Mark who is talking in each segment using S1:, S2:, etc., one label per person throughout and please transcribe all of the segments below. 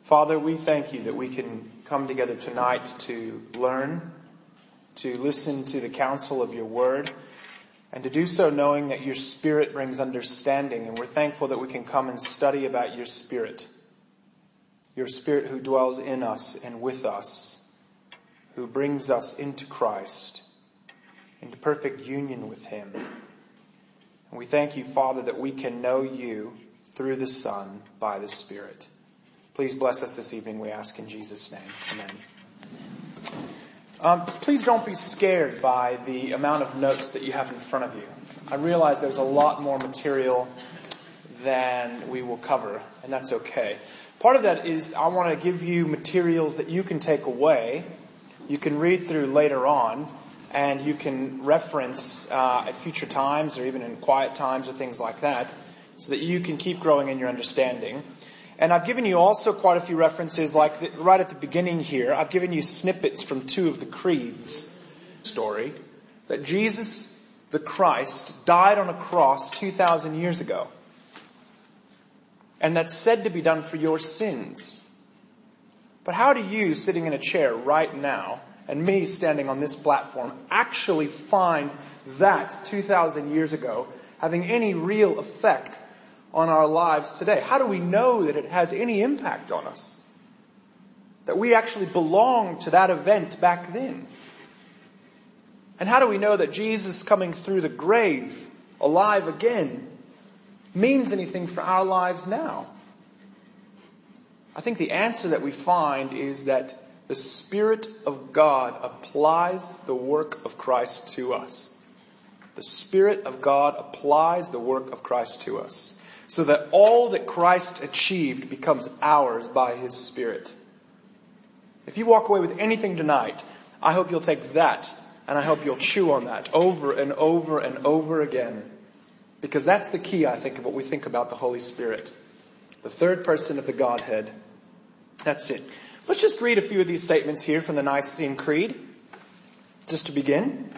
S1: Father, we thank you that we can come together tonight to learn, to listen to the counsel of your word, and to do so knowing that your Spirit brings understanding. And we're thankful that we can come and study about your Spirit who dwells in us and with us, who brings us into Christ, into perfect union with him. And we thank you, Father, that we can know you through the Son by the Spirit. Please bless us this evening, we ask in Jesus' name. Amen. Please don't be scared by the amount of notes that you have in front of you. I realize there's a lot more material than we will cover, and that's okay. Part of that is I want to give you materials that you can take away, you can read through later on, and you can reference at future times or even in quiet times or things like that, so that you can keep growing in your understanding. And I've given you also quite a few references, like right at the beginning here, I've given you snippets from two of the creeds story that Jesus, the Christ, died on a cross 2,000 years ago. And that's said to be done for your sins. But how do you, sitting in a chair right now, and me standing on this platform, actually find that 2,000 years ago having any real effect on our lives today? How do we know that it has any impact on us? That we actually belong to that event back then? And how do we know that Jesus coming through the grave, alive again, means anything for our lives now? I think the answer that we find is that the Spirit of God applies the work of Christ to us. The Spirit of God applies the work of Christ to us, so that all that Christ achieved becomes ours by his Spirit. If you walk away with anything tonight, I hope you'll take that, and I hope you'll chew on that over and over and over again. Because that's the key, I think, of what we think about the Holy Spirit. The third person of the Godhead. That's it. Let's just read a few of these statements here from the Nicene Creed, just to begin.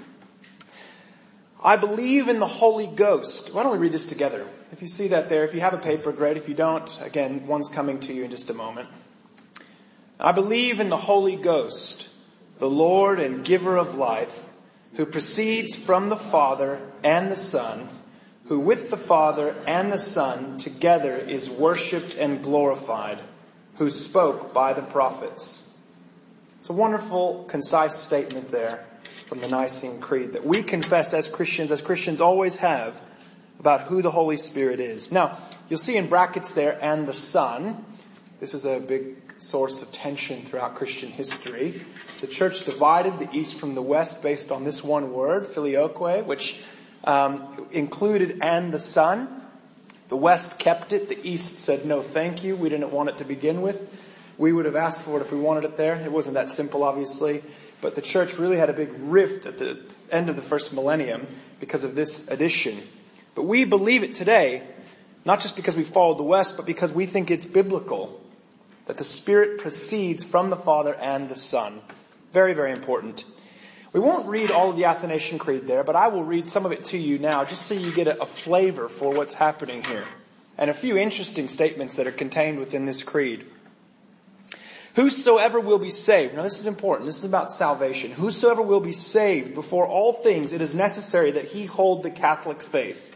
S1: I believe in the Holy Ghost. Why don't we read this together? If you see that there, if you have a paper, great. If you don't, again, one's coming to you in just a moment. I believe in the Holy Ghost, the Lord and giver of life, who proceeds from the Father and the Son, who with the Father and the Son together is worshipped and glorified, who spoke by the prophets. It's a wonderful, concise statement there from the Nicene Creed that we confess as Christians always have, about who the Holy Spirit is. Now, you'll see in brackets there, and the Son. This is a big source of tension throughout Christian history. The church divided the East from the West based on this one word, filioque, which included and the Son. The West kept it. The East said, no, thank you. We didn't want it to begin with. We would have asked for it if we wanted it there. It wasn't that simple, obviously. But the church really had a big rift at the end of the first millennium because of this addition. But we believe it today, not just because we followed the West, but because we think it's biblical. That the Spirit proceeds from the Father and the Son. Very, very important. We won't read all of the Athanasian Creed there, but I will read some of it to you now, just so you get a flavor for what's happening here. And a few interesting statements that are contained within this creed. Whosoever will be saved. Now this is important. This is about salvation. Whosoever will be saved, before all things, it is necessary that he hold the Catholic faith.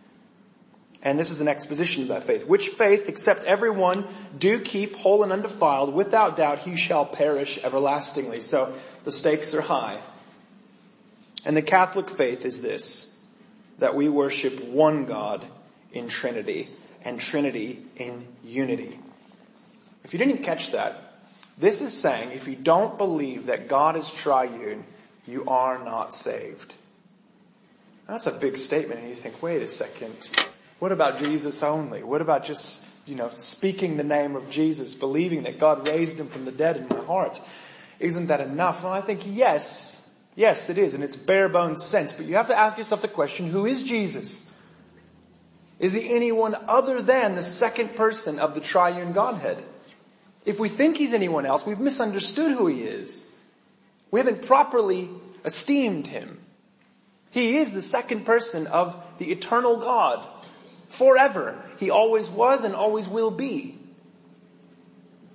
S1: And this is an exposition of that faith. Which faith, except everyone do keep whole and undefiled, without doubt he shall perish everlastingly. So the stakes are high. And the Catholic faith is this, that we worship one God in Trinity, and Trinity in unity. If you didn't catch that, this is saying if you don't believe that God is triune, you are not saved. That's a big statement, and you think, wait a second. What about Jesus only? What about just, speaking the name of Jesus, believing that God raised him from the dead in my heart? Isn't that enough? Well, I think yes, it is in its bare bones sense. But you have to ask yourself the question, who is Jesus? Is he anyone other than the second person of the triune Godhead? If we think he's anyone else, we've misunderstood who he is. We haven't properly esteemed him. He is the second person of the eternal God. Forever. He always was and always will be.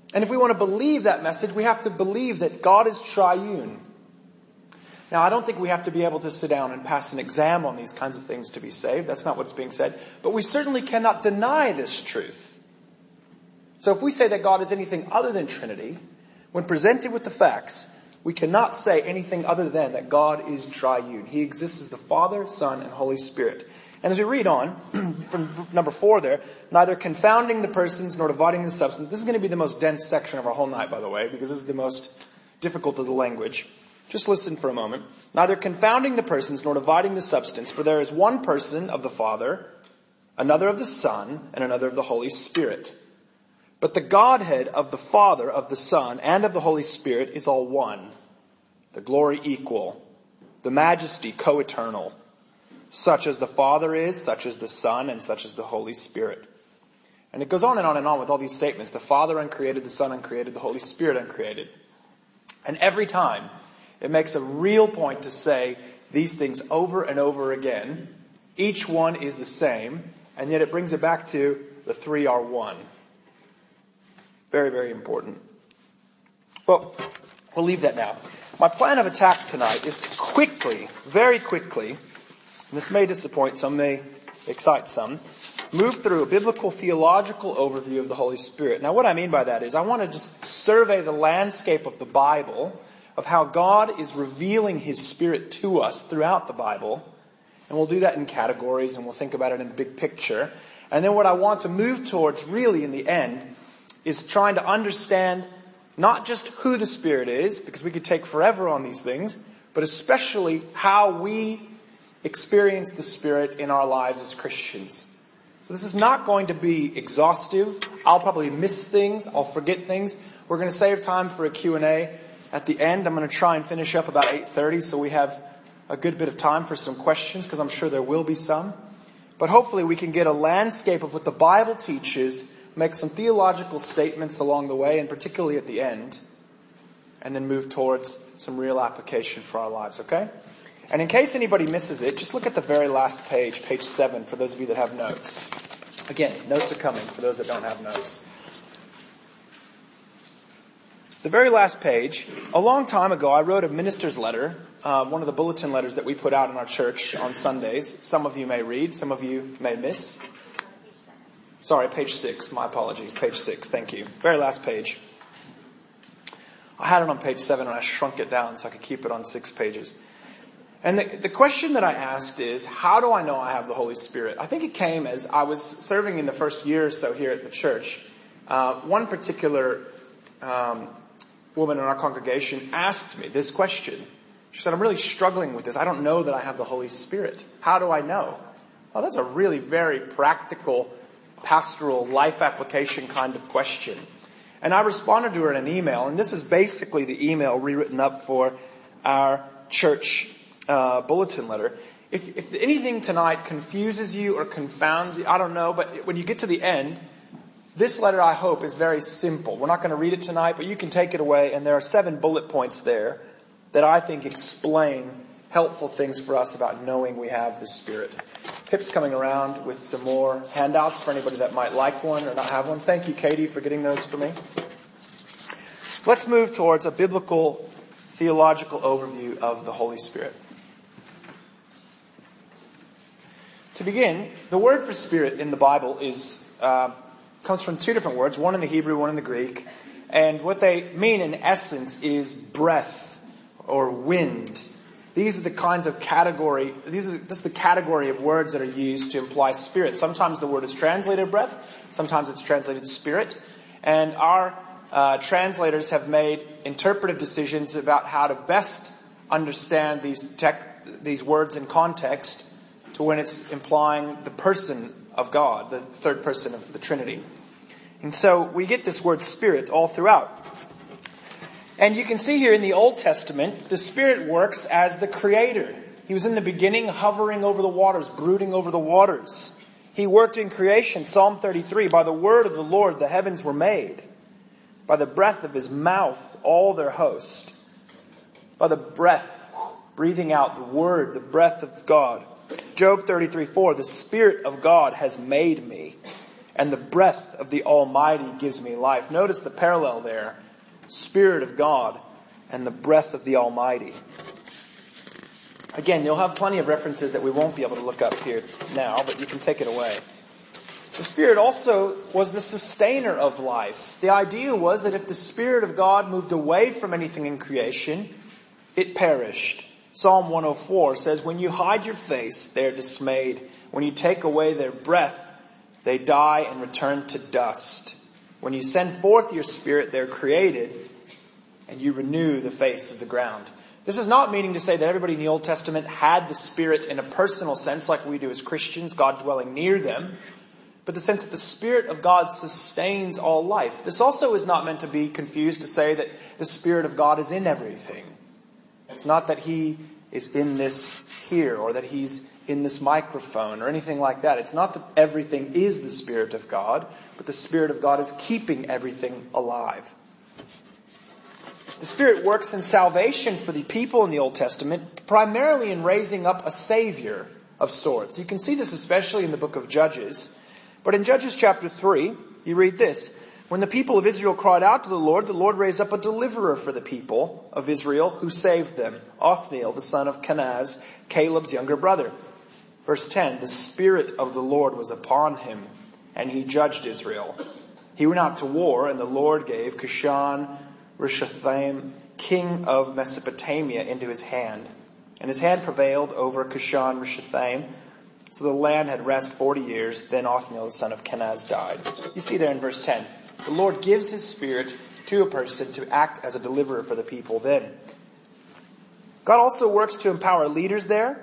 S1: And if we want to believe that message, we have to believe that God is triune. Now, I don't think we have to be able to sit down and pass an exam on these kinds of things to be saved. That's not what's being said. But we certainly cannot deny this truth. So if we say that God is anything other than Trinity, when presented with the facts, we cannot say anything other than that God is triune. He exists as the Father, Son, and Holy Spirit. And as we read on, from number 4 there, neither confounding the persons nor dividing the substance. This is going to be the most dense section of our whole night, by the way, because this is the most difficult of the language. Just listen for a moment. Neither confounding the persons nor dividing the substance, for there is one person of the Father, another of the Son, and another of the Holy Spirit. But the Godhead of the Father, of the Son, and of the Holy Spirit is all one. The glory equal. The majesty co-eternal. Such as the Father is, such as the Son, and such as the Holy Spirit. And it goes on and on and on with all these statements. The Father uncreated, the Son uncreated, the Holy Spirit uncreated. And every time, it makes a real point to say these things over and over again. Each one is the same, and yet it brings it back to the three are one. Very, very important. Well, we'll leave that now. My plan of attack tonight is to quickly, very quickly, and this may disappoint some, may excite some, move through a biblical theological overview of the Holy Spirit. Now what I mean by that is I want to just survey the landscape of the Bible, of how God is revealing His Spirit to us throughout the Bible. And we'll do that in categories and we'll think about it in big picture. And then what I want to move towards really in the end is trying to understand not just who the Spirit is, because we could take forever on these things, but especially how we experience the Spirit in our lives as Christians. So this is not going to be exhaustive. I'll probably miss things. I'll forget things. We're going to save time for a Q&A at the end. I'm going to try and finish up about 8:30 so we have a good bit of time for some questions, because I'm sure there will be some. But hopefully we can get a landscape of what the Bible teaches, make some theological statements along the way, and particularly at the end, and then move towards some real application for our lives, okay? And in case anybody misses it, just look at the very last page, page 7, for those of you that have notes. Again, notes are coming for those that don't have notes. The very last page, a long time ago, I wrote a minister's letter, one of the bulletin letters that we put out in our church on Sundays. Some of you may read, some of you may miss. Sorry, page 6, my apologies, page 6, thank you. Very last page. I had it on page 7 and I shrunk it down so I could keep it on 6 pages. And the question that I asked is, how do I know I have the Holy Spirit? I think it came as I was serving in the first year or so here at the church. One particular woman in our congregation asked me this question. She said, I'm really struggling with this. I don't know that I have the Holy Spirit. How do I know? Well, that's a really very practical, pastoral, life application kind of question. And I responded to her in an email, and this is basically the email rewritten up for our church bulletin letter. If anything tonight confuses you or confounds you, I don't know, but when you get to the end, this letter, I hope, is very simple. We're not going to read it tonight, but you can take it away, and there are 7 bullet points there that I think explain helpful things for us about knowing we have the Spirit. Pip's coming around with some more handouts for anybody that might like one or not have one. Thank you, Katie, for getting those for me. Let's move towards a biblical theological overview of the Holy Spirit. To begin, the word for Spirit in the Bible is comes from 2 different words, one in the Hebrew, one in the Greek. And what they mean in essence is breath or wind. These are the kinds of category, this is the category of words that are used to imply spirit. Sometimes the word is translated breath, sometimes it's translated spirit. And our translators have made interpretive decisions about how to best understand these words in context to when it's implying the person of God, the third person of the Trinity. And so we get this word Spirit all throughout. And you can see here in the Old Testament, the Spirit works as the Creator. He was in the beginning hovering over the waters, brooding over the waters. He worked in creation, Psalm 33, by the word of the Lord the heavens were made. By the breath of His mouth all their host. By the breath, breathing out the word, the breath of God. Job 33:4, the Spirit of God has made me, and the breath of the Almighty gives me life. Notice the parallel there. Spirit of God and the breath of the Almighty. Again, you'll have plenty of references that we won't be able to look up here now, but you can take it away. The Spirit also was the sustainer of life. The idea was that if the Spirit of God moved away from anything in creation, it perished. Psalm 104 says, when you hide your face, they're dismayed. When you take away their breath, they die and return to dust. When you send forth your Spirit, they're created, and you renew the face of the ground. This is not meaning to say that everybody in the Old Testament had the Spirit in a personal sense like we do as Christians, God dwelling near them, but the sense that the Spirit of God sustains all life. This also is not meant to be confused to say that the Spirit of God is in everything. It's not that He is in this here or that He's in this microphone or anything like that. It's not that everything is the Spirit of God, but the Spirit of God is keeping everything alive. The Spirit works in salvation for the people in the Old Testament, primarily in raising up a Savior of sorts. You can see this especially in the book of Judges. But in Judges chapter 3, you read this. When the people of Israel cried out to the Lord raised up a deliverer for the people of Israel who saved them. Othniel, the son of Kenaz, Caleb's younger brother. Verse 10, the Spirit of the Lord was upon him, and he judged Israel. He went out to war, and the Lord gave Cushan-Rishathaim, king of Mesopotamia, into his hand. And his hand prevailed over Cushan-Rishathaim. So the land had rest 40 years. Then Othniel, the son of Kenaz, died. You see there in verse 10. The Lord gives His Spirit to a person to act as a deliverer for the people then. God also works to empower leaders there.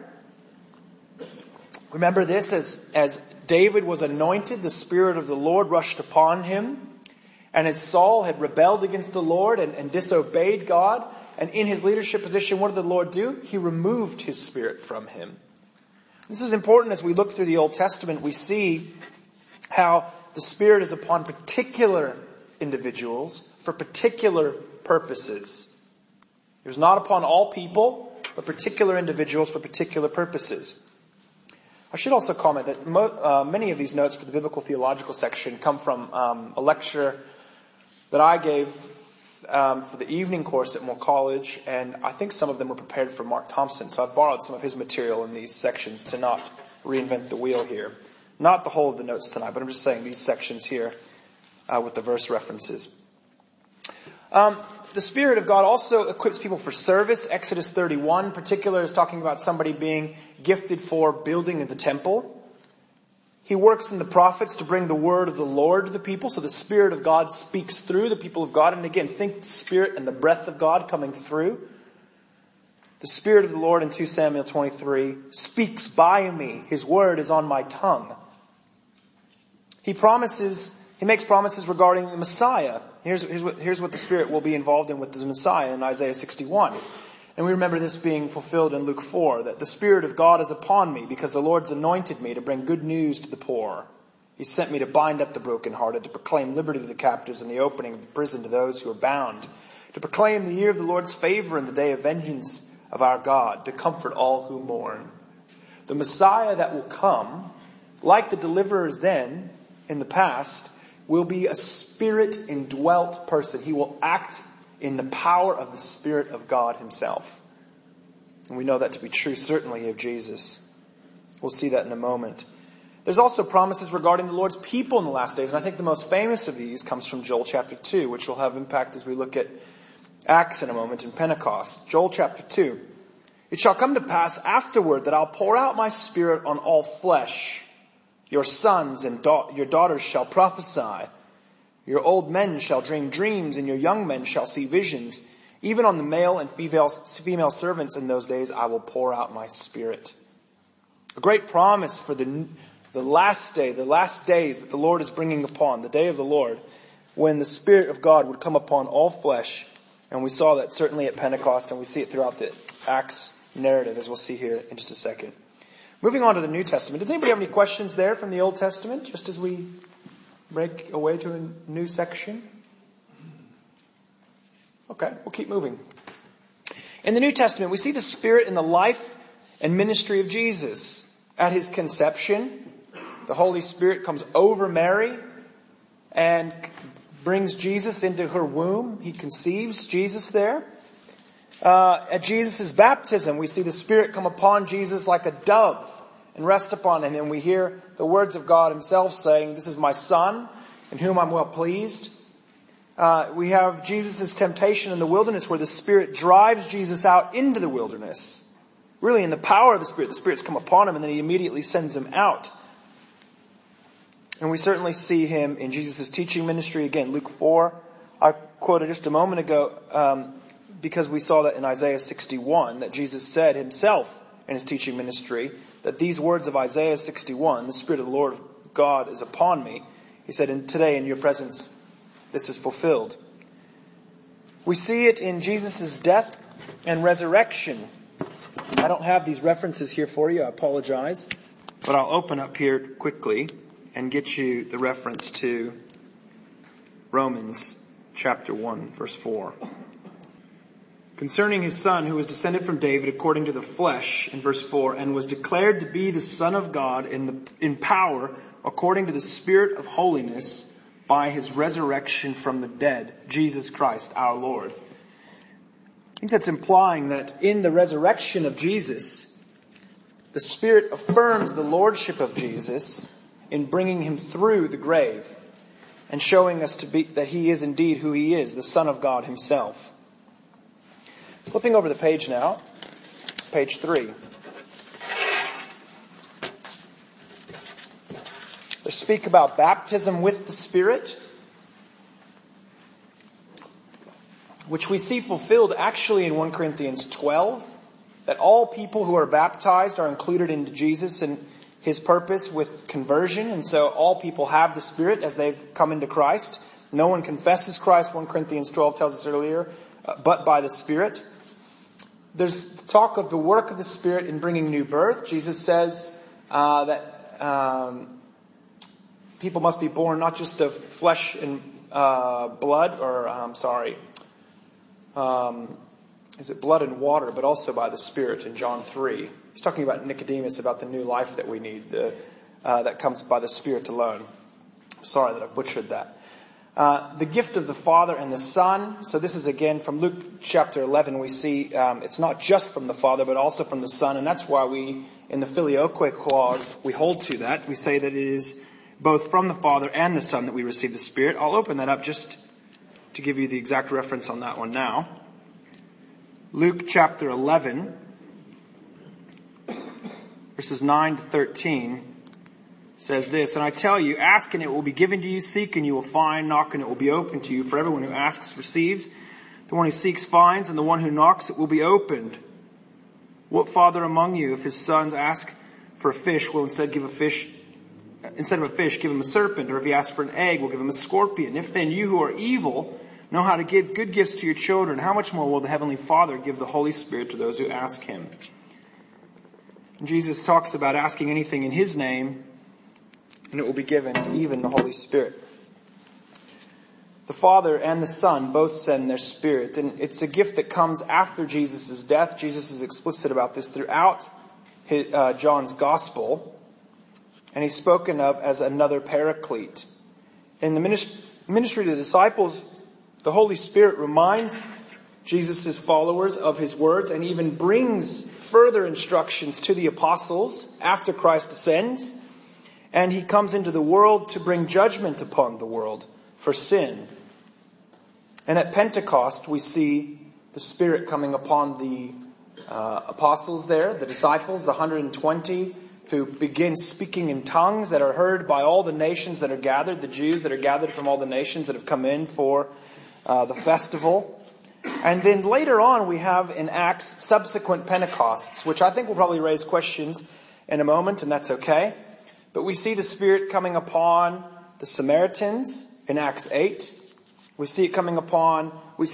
S1: Remember this, as David was anointed, the Spirit of the Lord rushed upon him. And as Saul had rebelled against the Lord and disobeyed God, and in his leadership position, what did the Lord do? He removed His Spirit from him. This is important as we look through the Old Testament. We see how the Spirit is upon particular individuals for particular purposes. It was not upon all people, but particular individuals for particular purposes. I should also comment that many of these notes for the biblical theological section come from a lecture that I gave for the evening course at Moore College, and I think some of them were prepared for Mark Thompson. So I've borrowed some of his material in these sections to not reinvent the wheel here. Not the whole of the notes tonight, but I'm just saying these sections here with the verse references. The Spirit of God also equips people for service. Exodus 31 in particular is talking about somebody being gifted for building of the temple. He works in the prophets to bring the word of the Lord to the people. So the Spirit of God speaks through the people of God. And again, think the Spirit and the breath of God coming through. The Spirit of the Lord in 2 Samuel 23 speaks by me. His word is on my tongue. He makes promises regarding the Messiah. Here's what the Spirit will be involved in with the Messiah in Isaiah 61. And we remember this being fulfilled in Luke 4, that the Spirit of God is upon me because the Lord's anointed me to bring good news to the poor. He sent me to bind up the brokenhearted, to proclaim liberty to the captives and the opening of the prison to those who are bound, to proclaim the year of the Lord's favor and the day of vengeance of our God, to comfort all who mourn. The Messiah that will come, like the deliverers then in the past, will be a Spirit-indwelt person. He will act in the power of the Spirit of God Himself. And we know that to be true, certainly, of Jesus. We'll see that in a moment. There's also promises regarding the Lord's people in the last days. And I think the most famous of these comes from Joel chapter 2, which will have impact as we look at Acts in a moment and Pentecost. Joel chapter 2. It shall come to pass afterward that I'll pour out my Spirit on all flesh. Your sons and your daughters shall prophesy. Your old men shall dream dreams, and your young men shall see visions. Even on the male and female servants in those days, I will pour out my Spirit. A great promise for the last day, the last days that the Lord is bringing upon, the day of the Lord, when the Spirit of God would come upon all flesh. And we saw that certainly at Pentecost, and we see it throughout the Acts narrative, as we'll see here in just a second. Moving on to the New Testament. Does anybody have any questions there from the Old Testament, just as we break away to a new section? Okay, we'll keep moving. In the New Testament, we see the Spirit in the life and ministry of Jesus. At His conception, The Holy Spirit comes over Mary and brings Jesus into her womb. He conceives Jesus there. At Jesus' baptism, we see the Spirit come upon Jesus like a dove and rest upon him. And we hear the words of God himself saying, "This is my Son, in whom I'm well pleased." We have Jesus' temptation in the wilderness, where the Spirit drives Jesus out into the wilderness. Really in the power of the Spirit. The Spirit's come upon him and then he immediately sends him out. And we certainly see him in Jesus' teaching ministry. Again, Luke 4, I quoted just a moment ago, because we saw that in Isaiah 61, that Jesus said himself in his teaching ministry, that these words of Isaiah 61, "The Spirit of the Lord God is upon me." He said, "And today in your presence, this is fulfilled." We see it in Jesus' death and resurrection. I don't have these references here for you, I apologize. But I'll open up here quickly and get you the reference to Romans chapter 1, verse 4. Concerning his Son, who was descended from David according to the flesh, in verse 4, and was declared to be the Son of God in power according to the Spirit of holiness by his resurrection from the dead, Jesus Christ our Lord. I think that's implying that in the resurrection of Jesus, the Spirit affirms the lordship of Jesus in bringing him through the grave and showing us that he is indeed who he is, the Son of God himself. Flipping over the page now, page 3. They speak about baptism with the Spirit, which we see fulfilled actually in 1 Corinthians 12, that all people who are baptized are included into Jesus and his purpose with conversion, and so all people have the Spirit as they've come into Christ. No one confesses Christ, 1 Corinthians 12 tells us earlier, but by the Spirit. There's talk of the work of the Spirit in bringing new birth. Jesus says that people must be born not just of flesh and blood, or is it blood and water, but also by the Spirit in John 3. He's talking about Nicodemus, about the new life that we need, that comes by the Spirit alone. Sorry that I butchered that. The gift of the Father and the Son. So this is again from Luke chapter 11. We see it's not just from the Father, but also from the Son. And that's why we, in the filioque clause, we hold to that. We say that it is both from the Father and the Son that we receive the Spirit. I'll open that up just to give you the exact reference on that one now. Luke chapter 11, verses 9 to 13. Says this, "And I tell you, ask and it will be given to you, seek and you will find, knock and it will be opened to you. For everyone who asks receives, the one who seeks finds, and the one who knocks it will be opened. What father among you, if his sons ask for a fish, will instead of a fish give him a serpent? Or if he asks for an egg, will give him a scorpion? If then you who are evil know how to give good gifts to your children, how much more will the Heavenly Father give the Holy Spirit to those who ask him?" And Jesus talks about asking anything in his name, and it will be given, even the Holy Spirit. The Father and the Son both send their Spirit, and it's a gift that comes after Jesus' death. Jesus is explicit about this throughout John's Gospel, and he's spoken of as another paraclete. In the ministry to the disciples, the Holy Spirit reminds Jesus' followers of his words and even brings further instructions to the apostles after Christ ascends. And he comes into the world to bring judgment upon the world for sin. And at Pentecost, we see the Spirit coming upon the apostles there, the disciples, the 120, who begin speaking in tongues that are heard by all the nations that are gathered, the Jews that are gathered from all the nations that have come in for the festival. And then later on, we have in Acts subsequent Pentecosts, which I think will probably raise questions in a moment, and that's okay. But we see the Spirit coming upon the Samaritans in Acts 8. We see him coming upon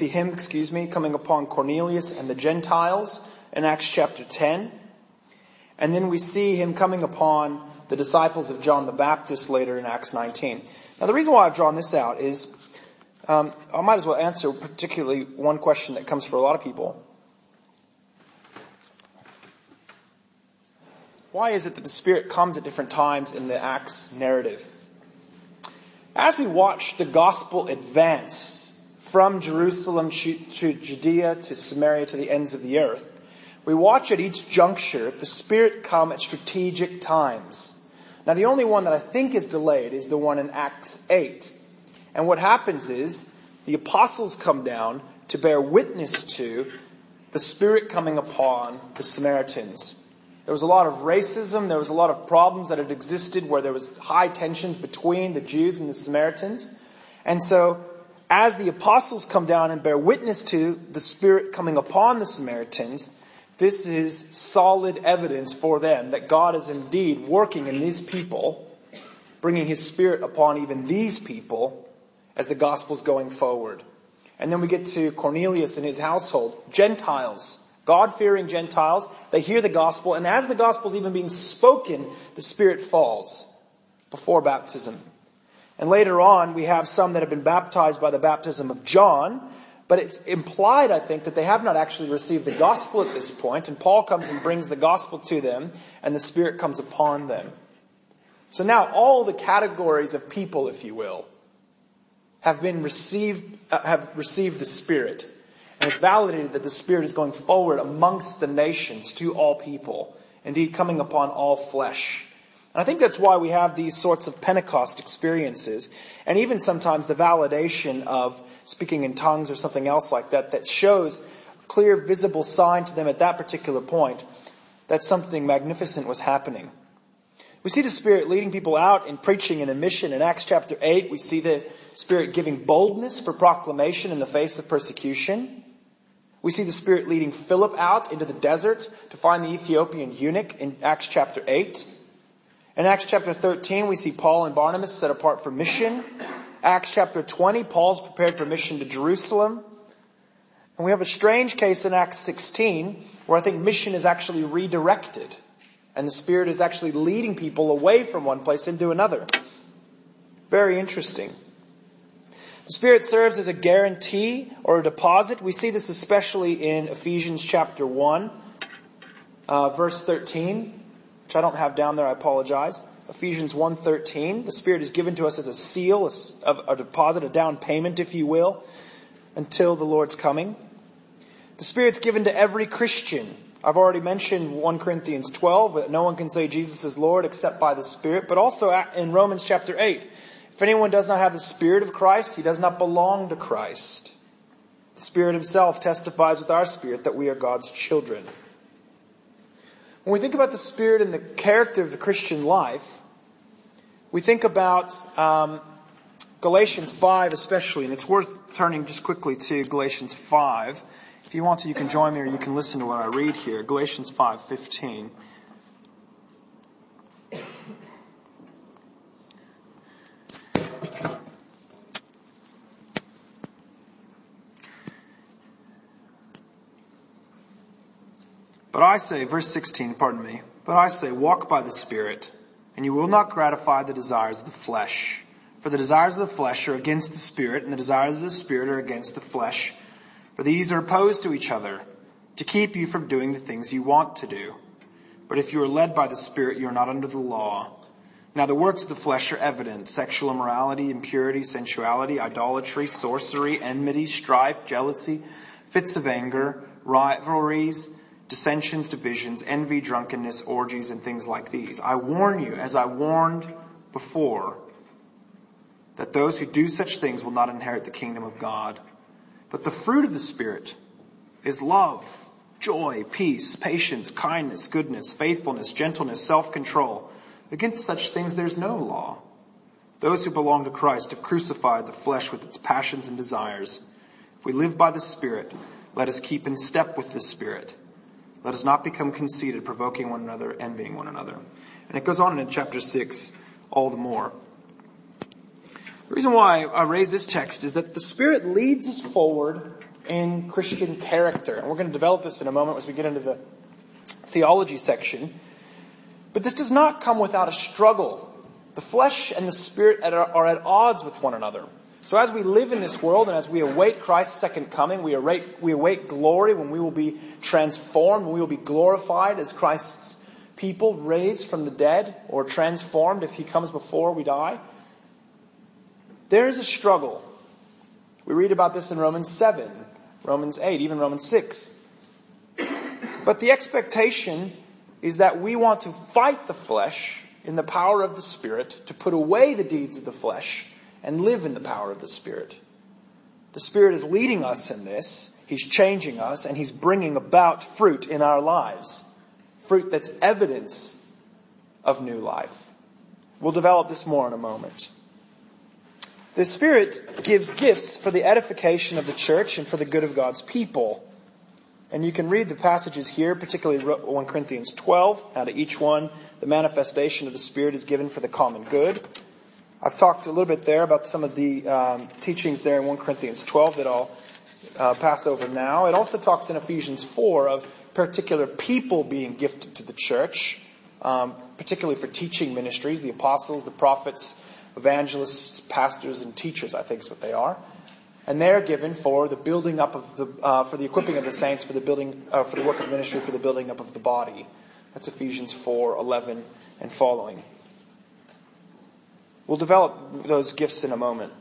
S1: Cornelius and the Gentiles in Acts chapter 10. And then we see him coming upon the disciples of John the Baptist later in Acts 19. Now the reason why I've drawn this out is, I might as well answer particularly one question that comes for a lot of people. Why is it that the Spirit comes at different times in the Acts narrative? As we watch the gospel advance from Jerusalem to Judea to Samaria to the ends of the earth, we watch at each juncture the Spirit come at strategic times. Now the only one that I think is delayed is the one in Acts 8. And what happens is the apostles come down to bear witness to the Spirit coming upon the Samaritans. There was a lot of racism. There was a lot of problems that had existed where there was high tensions between the Jews and the Samaritans. And so as the apostles come down and bear witness to the Spirit coming upon the Samaritans, this is solid evidence for them that God is indeed working in these people, bringing His Spirit upon even these people as the gospel's going forward. And then we get to Cornelius and his household. Gentiles, God-fearing Gentiles, they hear the gospel, and as the gospel's even being spoken, the Spirit falls before baptism. And later on, we have some that have been baptized by the baptism of John, but it's implied, I think, that they have not actually received the gospel at this point, and Paul comes and brings the gospel to them, and the Spirit comes upon them. So now all the categories of people, if you will, have received the Spirit. And it's validated that the Spirit is going forward amongst the nations to all people, indeed coming upon all flesh. And I think that's why we have these sorts of Pentecost experiences, and even sometimes the validation of speaking in tongues or something else like that, that shows a clear, visible sign to them at that particular point that something magnificent was happening. We see the Spirit leading people out in preaching and in mission. In Acts chapter 8, we see the Spirit giving boldness for proclamation in the face of persecution. We see the Spirit leading Philip out into the desert to find the Ethiopian eunuch in Acts chapter 8. In Acts chapter 13, we see Paul and Barnabas set apart for mission. Acts chapter 20, Paul's prepared for mission to Jerusalem. And we have a strange case in Acts 16 where I think mission is actually redirected. And the Spirit is actually leading people away from one place into another. Very interesting. The Spirit serves as a guarantee or a deposit. We see this especially in Ephesians chapter 1, verse 13, which I don't have down there, I apologize. Ephesians 1:13. The Spirit is given to us as a seal, a deposit, a down payment, if you will, until the Lord's coming. The Spirit's given to every Christian. I've already mentioned 1 Corinthians 12, that no one can say Jesus is Lord except by the Spirit, but also in Romans chapter 8. If anyone does not have the Spirit of Christ, he does not belong to Christ. The Spirit Himself testifies with our spirit that we are God's children. When we think about the Spirit and the character of the Christian life, we think about Galatians 5 especially, and it's worth turning just quickly to Galatians 5. If you want to, you can join me or you can listen to what I read here. Galatians 5:15. But I say, verse 16, pardon me. But I say, walk by the Spirit, and you will not gratify the desires of the flesh. For the desires of the flesh are against the Spirit, and the desires of the Spirit are against the flesh. For these are opposed to each other, to keep you from doing the things you want to do. But if you are led by the Spirit, you are not under the law. Now the works of the flesh are evident: sexual immorality, impurity, sensuality, idolatry, sorcery, enmity, strife, jealousy, fits of anger, rivalries, dissensions, divisions, envy, drunkenness, orgies, and things like these. I warn you, as I warned before, that those who do such things will not inherit the kingdom of God. But the fruit of the Spirit is love, joy, peace, patience, kindness, goodness, faithfulness, gentleness, self-control. Against such things there's no law. Those who belong to Christ have crucified the flesh with its passions and desires. If we live by the Spirit, let us keep in step with the Spirit. Let us not become conceited, provoking one another, envying one another. And it goes on in chapter 6 all the more. The reason why I raise this text is that the Spirit leads us forward in Christian character. And we're going to develop this in a moment as we get into the theology section. But this does not come without a struggle. The flesh and the Spirit are at odds with one another. So as we live in this world and as we await Christ's second coming, we await glory when we will be transformed, when we will be glorified as Christ's people raised from the dead or transformed if he comes before we die. There is a struggle. We read about this in Romans 7, Romans 8, even Romans 6. But the expectation is that we want to fight the flesh in the power of the Spirit, to put away the deeds of the flesh and live in the power of the Spirit. The Spirit is leading us in this. He's changing us, and He's bringing about fruit in our lives. Fruit that's evidence of new life. We'll develop this more in a moment. The Spirit gives gifts for the edification of the church and for the good of God's people. And you can read the passages here, particularly 1 Corinthians 12. Out of each one, the manifestation of the Spirit is given for the common good. I've talked a little bit there about some of the teachings there in 1 Corinthians 12 that I'll pass over now. It also talks in Ephesians 4 of particular people being gifted to the church, particularly for teaching ministries, the apostles, the prophets, evangelists, pastors, and teachers, I think is what they are. And they're given for the building up of for the equipping of the saints, for the building, for the work of ministry, for the building up of the body. That's Ephesians 4:11 and following. We'll develop those gifts in a moment.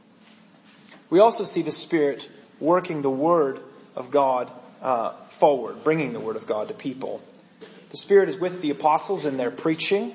S1: We also see the Spirit working the Word of God forward, bringing the Word of God to people. The Spirit is with the apostles in their preaching.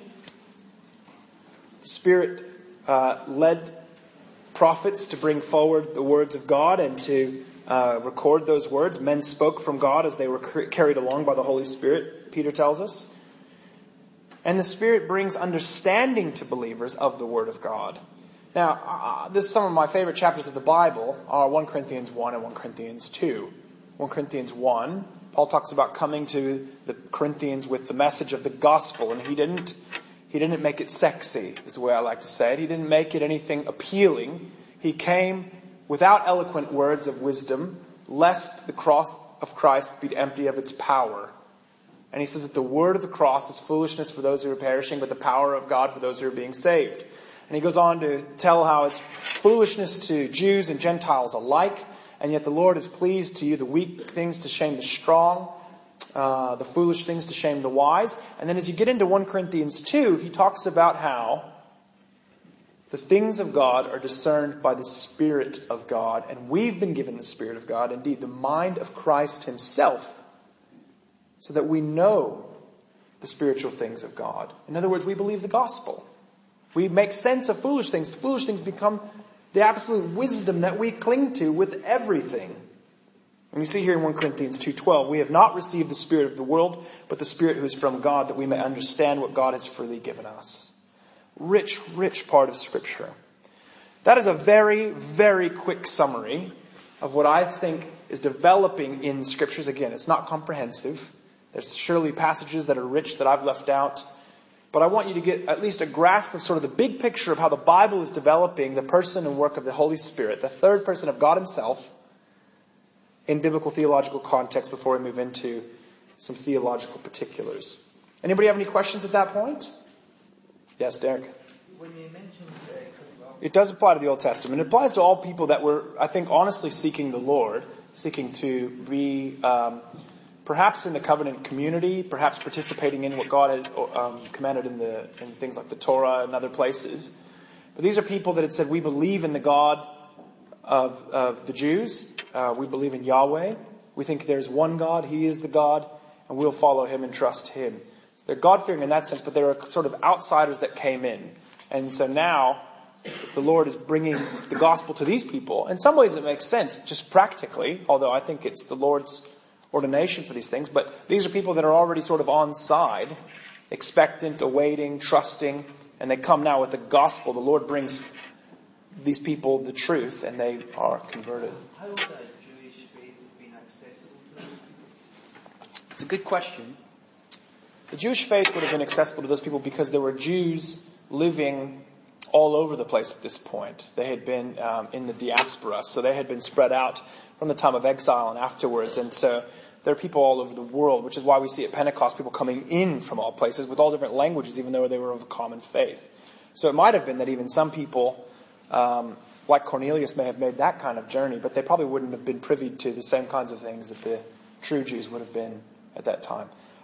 S1: The Spirit led prophets to bring forward the words of God and to record those words. Men spoke from God as they were carried along by the Holy Spirit, Peter tells us. And the Spirit brings understanding to believers of the Word of God. Now, some of my favorite chapters of the Bible are 1 Corinthians 1 and 1 Corinthians 2. 1 Corinthians 1, Paul talks about coming to the Corinthians with the message of the gospel, and he didn't make it sexy, is the way I like to say it. He didn't make it anything appealing. He came without eloquent words of wisdom, lest the cross of Christ be empty of its power. And he says that the word of the cross is foolishness for those who are perishing, but the power of God for those who are being saved. And he goes on to tell how it's foolishness to Jews and Gentiles alike, and yet the Lord is pleased to you the weak things to shame the strong, the foolish things to shame the wise. And then as you get into 1 Corinthians 2, he talks about how the things of God are discerned by the Spirit of God. And we've been given the Spirit of God, indeed the mind of Christ himself, so that we know the spiritual things of God. In other words, we believe the gospel. We make sense of foolish things. Foolish things become the absolute wisdom that we cling to with everything. And we see here in 1 Corinthians 2:12, we have not received the spirit of the world, but the Spirit who is from God, that we may understand what God has freely given us. Rich, rich part of Scripture. That is a very, very quick summary of what I think is developing in the Scriptures. Again, it's not comprehensive. There's surely passages that are rich that I've left out. But I want you to get at least a grasp of sort of the big picture of how the Bible is developing the person and work of the Holy Spirit, the third person of God himself, in biblical theological context before we move into some theological particulars. Anybody have any questions at that point? Yes, Derek?
S2: When you mentioned
S1: it does apply to the Old Testament. It applies to all people that were, I think, honestly seeking the Lord, seeking to be perhaps in the covenant community, perhaps participating in what God had commanded in things like the Torah and other places. But these are people that had said, we believe in the God of the Jews. We believe in Yahweh. We think there's one God. He is the God. And we'll follow him and trust him. So they're God-fearing in that sense, but they're sort of outsiders that came in. And so now the Lord is bringing the gospel to these people. In some ways it makes sense, just practically, although I think it's the Lord's ordination for these things. But these are people that are already sort of on side, expectant, awaiting, trusting, and they come now with the gospel. The Lord brings these people the truth, and they are converted.
S2: How would that Jewish faith have been accessible to those people?
S1: It's a good question. The Jewish faith would have been accessible to those people because there were Jews living all over the place at this point. They had been in the diaspora, so they had been spread out from the time of exile and afterwards. And so there are people all over the world, which is why we see at Pentecost people coming in from all places with all different languages, even though they were of a common faith. So it might have been that even some people, like Cornelius, may have made that kind of journey, but they probably wouldn't have been privy to the same kinds of things that the true Jews would have been at that time.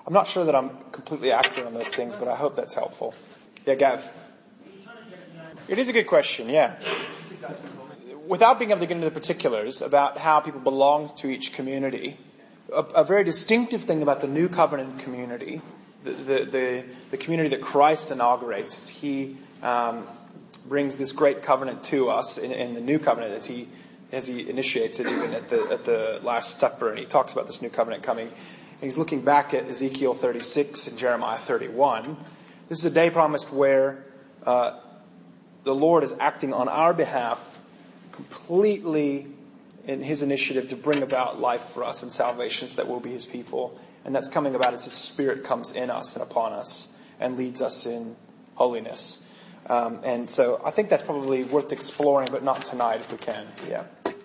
S1: I'm not sure that I'm completely accurate on those things, but I hope that's helpful. Yeah, Gav. It is a good question, yeah. Without being able to get into the particulars about how people belong to each community, a very distinctive thing about the New Covenant community, the community that Christ inaugurates, is He brings this great covenant to us in the New Covenant as He initiates it even at the Last Supper, and He talks about this New Covenant coming. And He's looking back at Ezekiel 36 and Jeremiah 31. This is a day promised where the Lord is acting on our behalf completely in His initiative to bring about life for us and salvation so that we'll be His people. And that's coming about as His Spirit comes in us and upon us and leads us in holiness. And so I think that's probably worth exploring, but not tonight if we can. Yeah.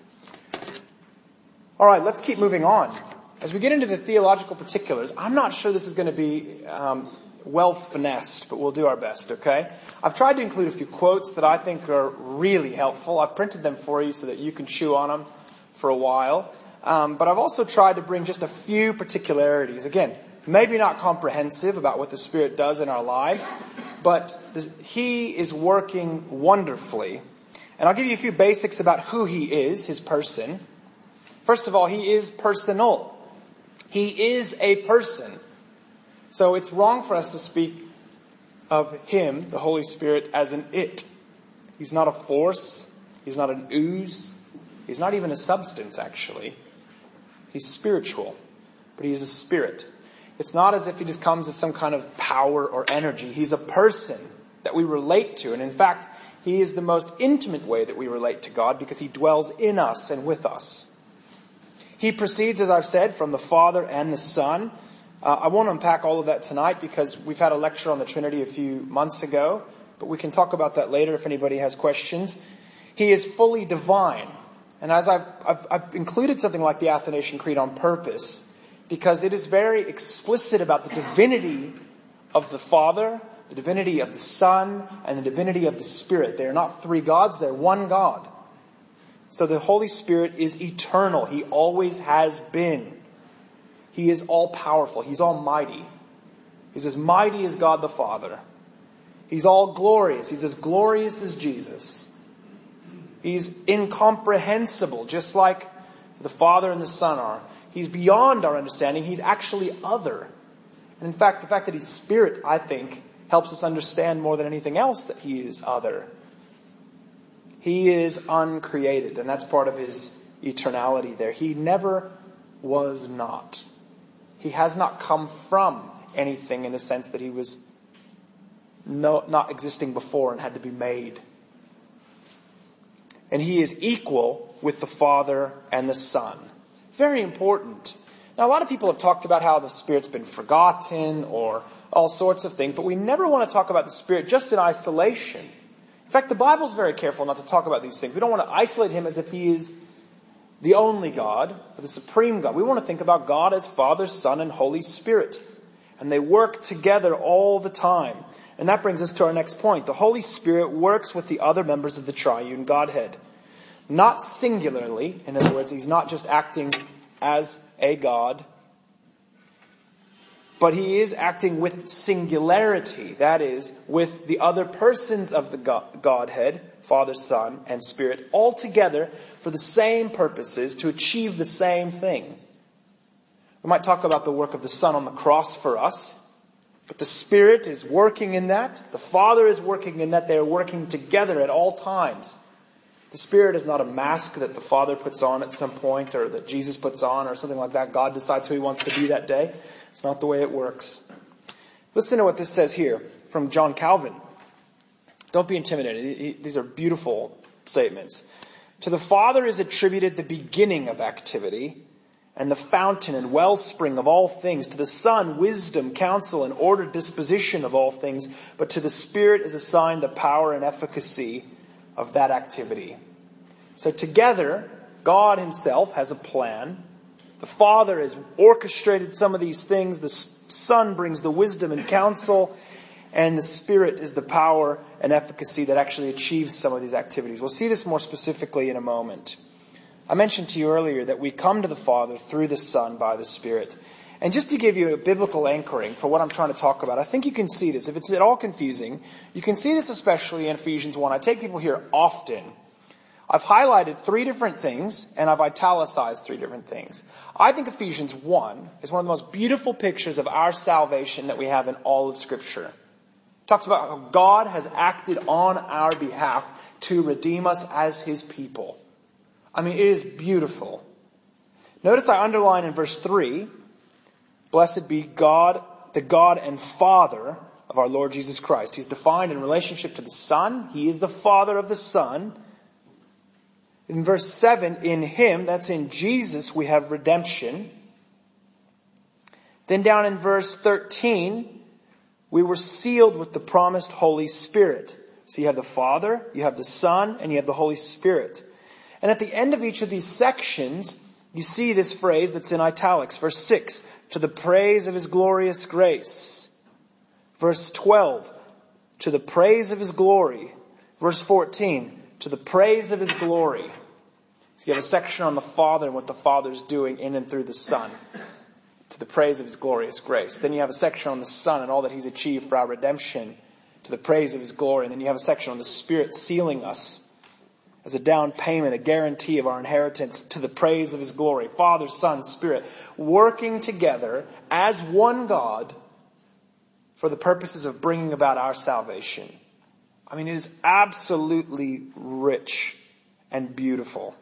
S1: All right, let's keep moving on. As we get into the theological particulars, I'm not sure this is going to be well finessed, but we'll do our best, okay? I've tried to include a few quotes that I think are really helpful. I've printed them for you so that you can chew on them for a while. But I've also tried to bring just a few particularities. Again, maybe not comprehensive about what the Spirit does in our lives, but He is working wonderfully. And I'll give you a few basics about who He is, His person. First of all, He is personal. He is a person. So it's wrong for us to speak of Him, the Holy Spirit, as an it. He's not a force. He's not an ooze. He's not even a substance, actually. He's spiritual, but He is a spirit. It's not as if He just comes as some kind of power or energy. He's a person that we relate to. And in fact, He is the most intimate way that we relate to God because He dwells in us and with us. He proceeds, as I've said, from the Father and the Son. I won't unpack all of that tonight because we've had a lecture on the Trinity a few months ago, but we can talk about that later if anybody has questions. He is fully divine. And as I've included something like the Athanasian Creed on purpose because it is very explicit about the divinity of the Father, the divinity of the Son, and the divinity of the Spirit. They are not three gods, they're one God. So the Holy Spirit is eternal. He always has been. He is all-powerful. He's almighty. He's as mighty as God the Father. He's all glorious. He's as glorious as Jesus. He's incomprehensible, just like the Father and the Son are. He's beyond our understanding. He's actually other. And in fact, the fact that He's Spirit, I think, helps us understand more than anything else that He is other. He is uncreated, and that's part of His eternality there. He never was not. He has not come from anything in the sense that He was not existing before and had to be made. And He is equal with the Father and the Son. Very important. Now, a lot of people have talked about how the Spirit's been forgotten or all sorts of things, but we never want to talk about the Spirit just in isolation. In fact, the Bible's very careful not to talk about these things. We don't want to isolate Him as if He is the only God, or the supreme God. We want to think about God as Father, Son, and Holy Spirit. And they work together all the time. And that brings us to our next point. The Holy Spirit works with the other members of the triune Godhead. Not singularly. In other words, He's not just acting as a God, but He is acting with singularity. That is, with the other persons of the Godhead, Father, Son, and Spirit, all together for the same purposes to achieve the same thing. We might talk about the work of the Son on the cross for us, but the Spirit is working in that. The Father is working in that. They are working together at all times. The Spirit is not a mask that the Father puts on at some point or that Jesus puts on or something like that. God decides who He wants to be that day. It's not the way it works. Listen to what this says here from John Calvin. Don't be intimidated. These are beautiful statements. To the Father is attributed the beginning of activity and the fountain and wellspring of all things. To the Son, wisdom, counsel, and ordered disposition of all things. But to the Spirit is assigned the power and efficacy of that activity. So together, God Himself has a plan. The Father has orchestrated some of these things. The Son brings the wisdom and counsel. And the Spirit is the power and efficacy that actually achieves some of these activities. We'll see this more specifically in a moment. I mentioned to you earlier that we come to the Father through the Son by the Spirit. And just to give you a biblical anchoring for what I'm trying to talk about, I think you can see this. If it's at all confusing, you can see this especially in Ephesians 1. I take people here often. I've highlighted 3 different things, and I've italicized 3 different things. I think Ephesians 1 is one of the most beautiful pictures of our salvation that we have in all of Scripture. It talks about how God has acted on our behalf to redeem us as His people. I mean, it is beautiful. Notice I underline in verse 3, blessed be God, the God and Father of our Lord Jesus Christ. He's defined in relationship to the Son. He is the Father of the Son. In verse 7, in Him, that's in Jesus, we have redemption. Then down in verse 13, we were sealed with the promised Holy Spirit. So you have the Father, you have the Son, and you have the Holy Spirit. And at the end of each of these sections, you see this phrase that's in italics. Verse 6, to the praise of His glorious grace. Verse 12, to the praise of His glory. Verse 14, to the praise of His glory. So you have a section on the Father and what the Father's doing in and through the Son. To the praise of His glorious grace. Then you have a section on the Son and all that He's achieved for our redemption. To the praise of His glory. And then you have a section on the Spirit sealing us as a down payment, a guarantee of our inheritance, to the praise of His glory. Father, Son, Spirit, working together as one God for the purposes of bringing about our salvation. I mean, it is absolutely rich and beautiful.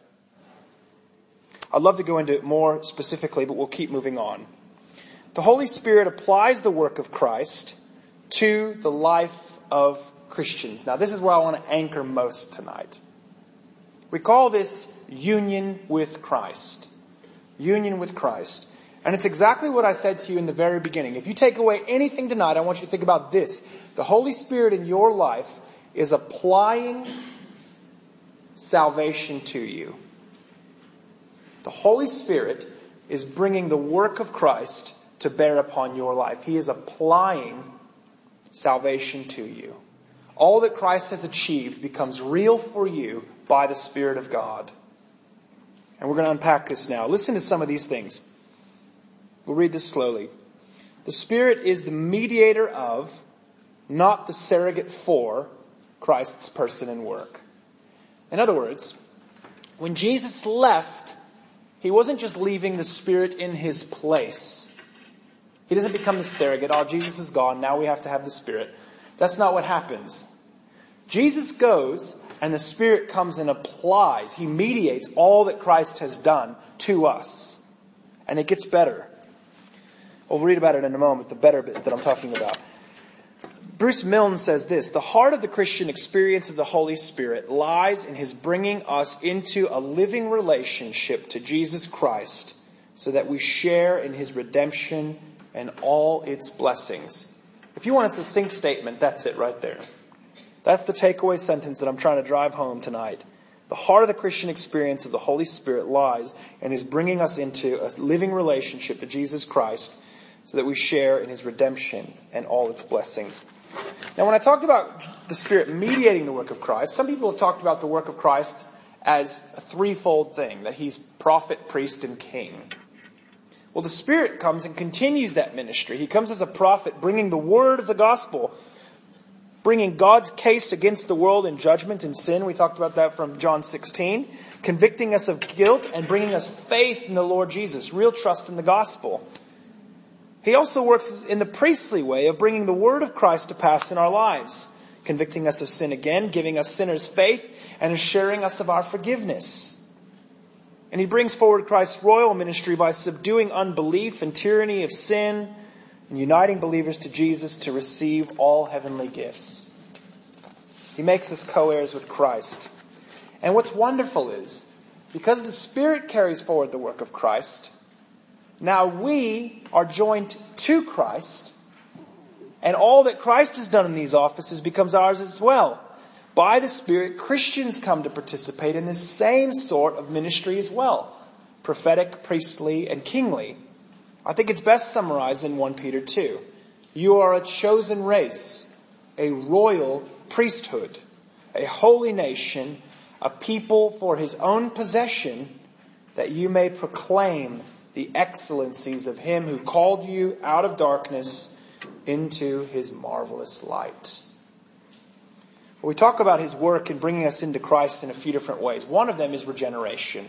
S1: I'd love to go into it more specifically, but we'll keep moving on. The Holy Spirit applies the work of Christ to the life of Christians. Now, this is where I want to anchor most tonight. We call this union with Christ. Union with Christ. And it's exactly what I said to you in the very beginning. If you take away anything tonight, I want you to think about this. The Holy Spirit in your life is applying salvation to you. The Holy Spirit is bringing the work of Christ to bear upon your life. He is applying salvation to you. All that Christ has achieved becomes real for you by the Spirit of God. And we're going to unpack this now. Listen to some of these things. We'll read this slowly. The Spirit is the mediator of, not the surrogate for, Christ's person and work. In other words, when Jesus left, He wasn't just leaving the Spirit in His place. He doesn't become the surrogate. Oh, Jesus is gone. Now we have to have the Spirit. That's not what happens. Jesus goes and the Spirit comes and applies. He mediates all that Christ has done to us. And it gets better. We'll read about it in a moment, the better bit that I'm talking about. Bruce Milne says this, the heart of the Christian experience of the Holy Spirit lies in His bringing us into a living relationship to Jesus Christ so that we share in His redemption and all its blessings. If you want a succinct statement, that's it right there. That's the takeaway sentence that I'm trying to drive home tonight. The heart of the Christian experience of the Holy Spirit lies in His bringing us into a living relationship to Jesus Christ so that we share in His redemption and all its blessings. Now, when I talked about the Spirit mediating the work of Christ, some people have talked about the work of Christ as a threefold thing, that He's prophet, priest, and king. Well, the Spirit comes and continues that ministry. He comes as a prophet, bringing the word of the gospel, bringing God's case against the world in judgment and sin. We talked about that from John 16. Convicting us of guilt and bringing us faith in the Lord Jesus, real trust in the gospel. He also works in the priestly way of bringing the word of Christ to pass in our lives, convicting us of sin again, giving us sinners faith, and assuring us of our forgiveness. And He brings forward Christ's royal ministry by subduing unbelief and tyranny of sin and uniting believers to Jesus to receive all heavenly gifts. He makes us co-heirs with Christ. And what's wonderful is, because the Spirit carries forward the work of Christ, now we are joined to Christ, and all that Christ has done in these offices becomes ours as well. By the Spirit, Christians come to participate in the same sort of ministry as well. Prophetic, priestly, and kingly. I think it's best summarized in 1 Peter 2. You are a chosen race, a royal priesthood, a holy nation, a people for His own possession, that you may proclaim the excellencies of him who called you out of darkness into his marvelous light. We talk about his work in bringing us into Christ in a few different ways. One of them is regeneration.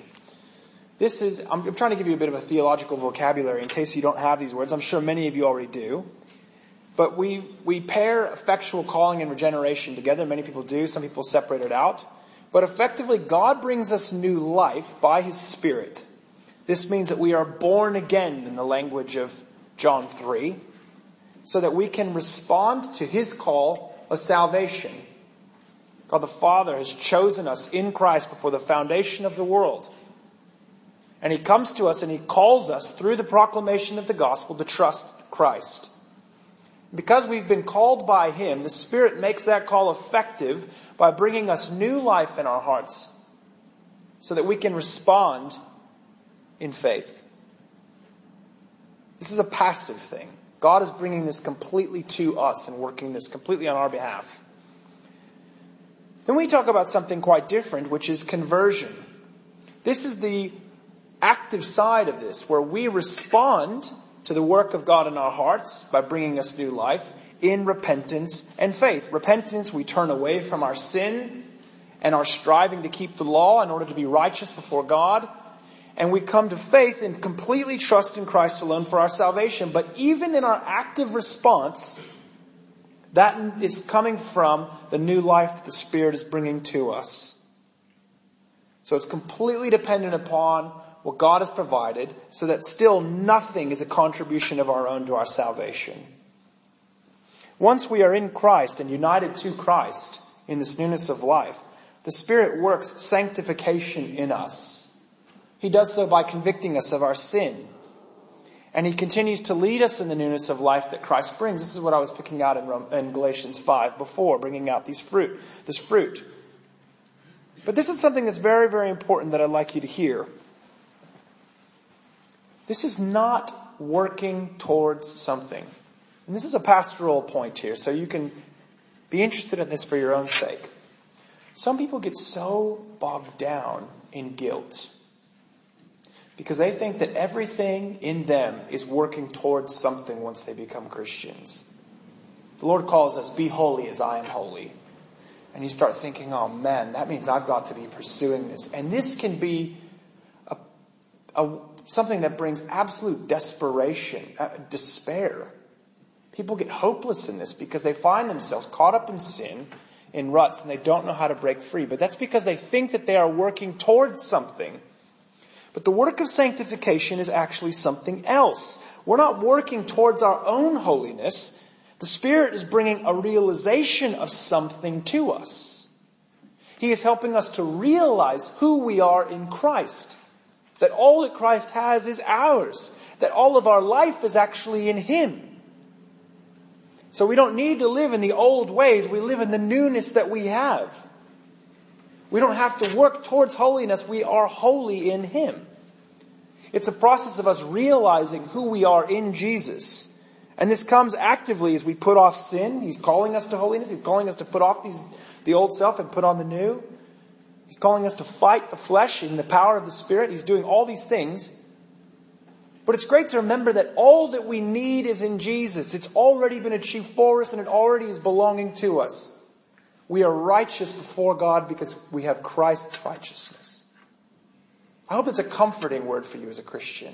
S1: I'm trying to give you a bit of a theological vocabulary in case you don't have these words. I'm sure many of you already do. But we pair effectual calling and regeneration together. Many people do. Some people separate it out. But effectively, God brings us new life by his Spirit. This means that we are born again in the language of John 3, so that we can respond to his call of salvation. God the Father has chosen us in Christ before the foundation of the world. And he comes to us and he calls us through the proclamation of the gospel to trust Christ. Because we've been called by him, the Spirit makes that call effective by bringing us new life in our hearts so that we can respond in faith. This is a passive thing. God is bringing this completely to us and working this completely on our behalf. Then we talk about something quite different, which is conversion. This is the active side of this, where we respond to the work of God in our hearts by bringing us new life in repentance and faith. Repentance, we turn away from our sin and our striving to keep the law in order to be righteous before God. And we come to faith and completely trust in Christ alone for our salvation. But even in our active response, that is coming from the new life that the Spirit is bringing to us. So it's completely dependent upon what God has provided, so that still nothing is a contribution of our own to our salvation. Once we are in Christ and united to Christ in this newness of life, the Spirit works sanctification in us. He does so by convicting us of our sin. And he continues to lead us in the newness of life that Christ brings. This is what I was picking out in Galatians 5 before, bringing out this fruit. But this is something that's very, very important that I'd like you to hear. This is not working towards something. And this is a pastoral point here, so you can be interested in this for your own sake. Some people get so bogged down in guilt because they think that everything in them is working towards something once they become Christians. The Lord calls us, be holy as I am holy. And you start thinking, oh man, that means I've got to be pursuing this. And this can be something that brings absolute desperation, despair. People get hopeless in this because they find themselves caught up in sin, in ruts, and they don't know how to break free. But that's because they think that they are working towards something. But the work of sanctification is actually something else. We're not working towards our own holiness. The Spirit is bringing a realization of something to us. He is helping us to realize who we are in Christ. That all that Christ has is ours. That all of our life is actually in him. So we don't need to live in the old ways. We live in the newness that we have. We don't have to work towards holiness. We are holy in him. It's a process of us realizing who we are in Jesus. And this comes actively as we put off sin. He's calling us to holiness. He's calling us to put off the old self and put on the new. He's calling us to fight the flesh in the power of the Spirit. He's doing all these things. But it's great to remember that all that we need is in Jesus. It's already been achieved for us and it already is belonging to us. We are righteous before God because we have Christ's righteousness. I hope it's a comforting word for you as a Christian.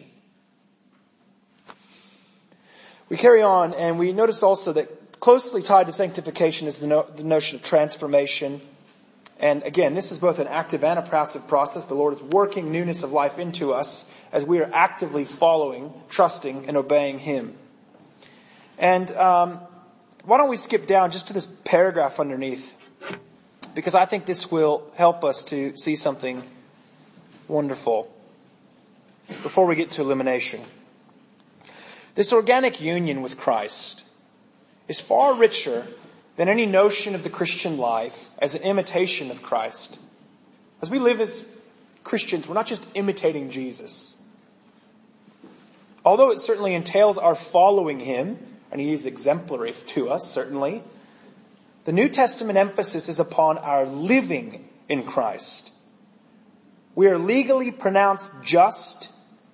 S1: We carry on and we notice also that closely tied to sanctification is the notion of transformation. And again, this is both an active and a passive process. The Lord is working newness of life into us as we are actively following, trusting, and obeying him. And why don't we skip down just to this paragraph underneath? Because I think this will help us to see something wonderful before we get to elimination. This organic union with Christ is far richer than any notion of the Christian life as an imitation of Christ. As we live as Christians, we're not just imitating Jesus. Although it certainly entails our following him, and he is exemplary to us, certainly, the New Testament emphasis is upon our living in Christ. We are legally pronounced just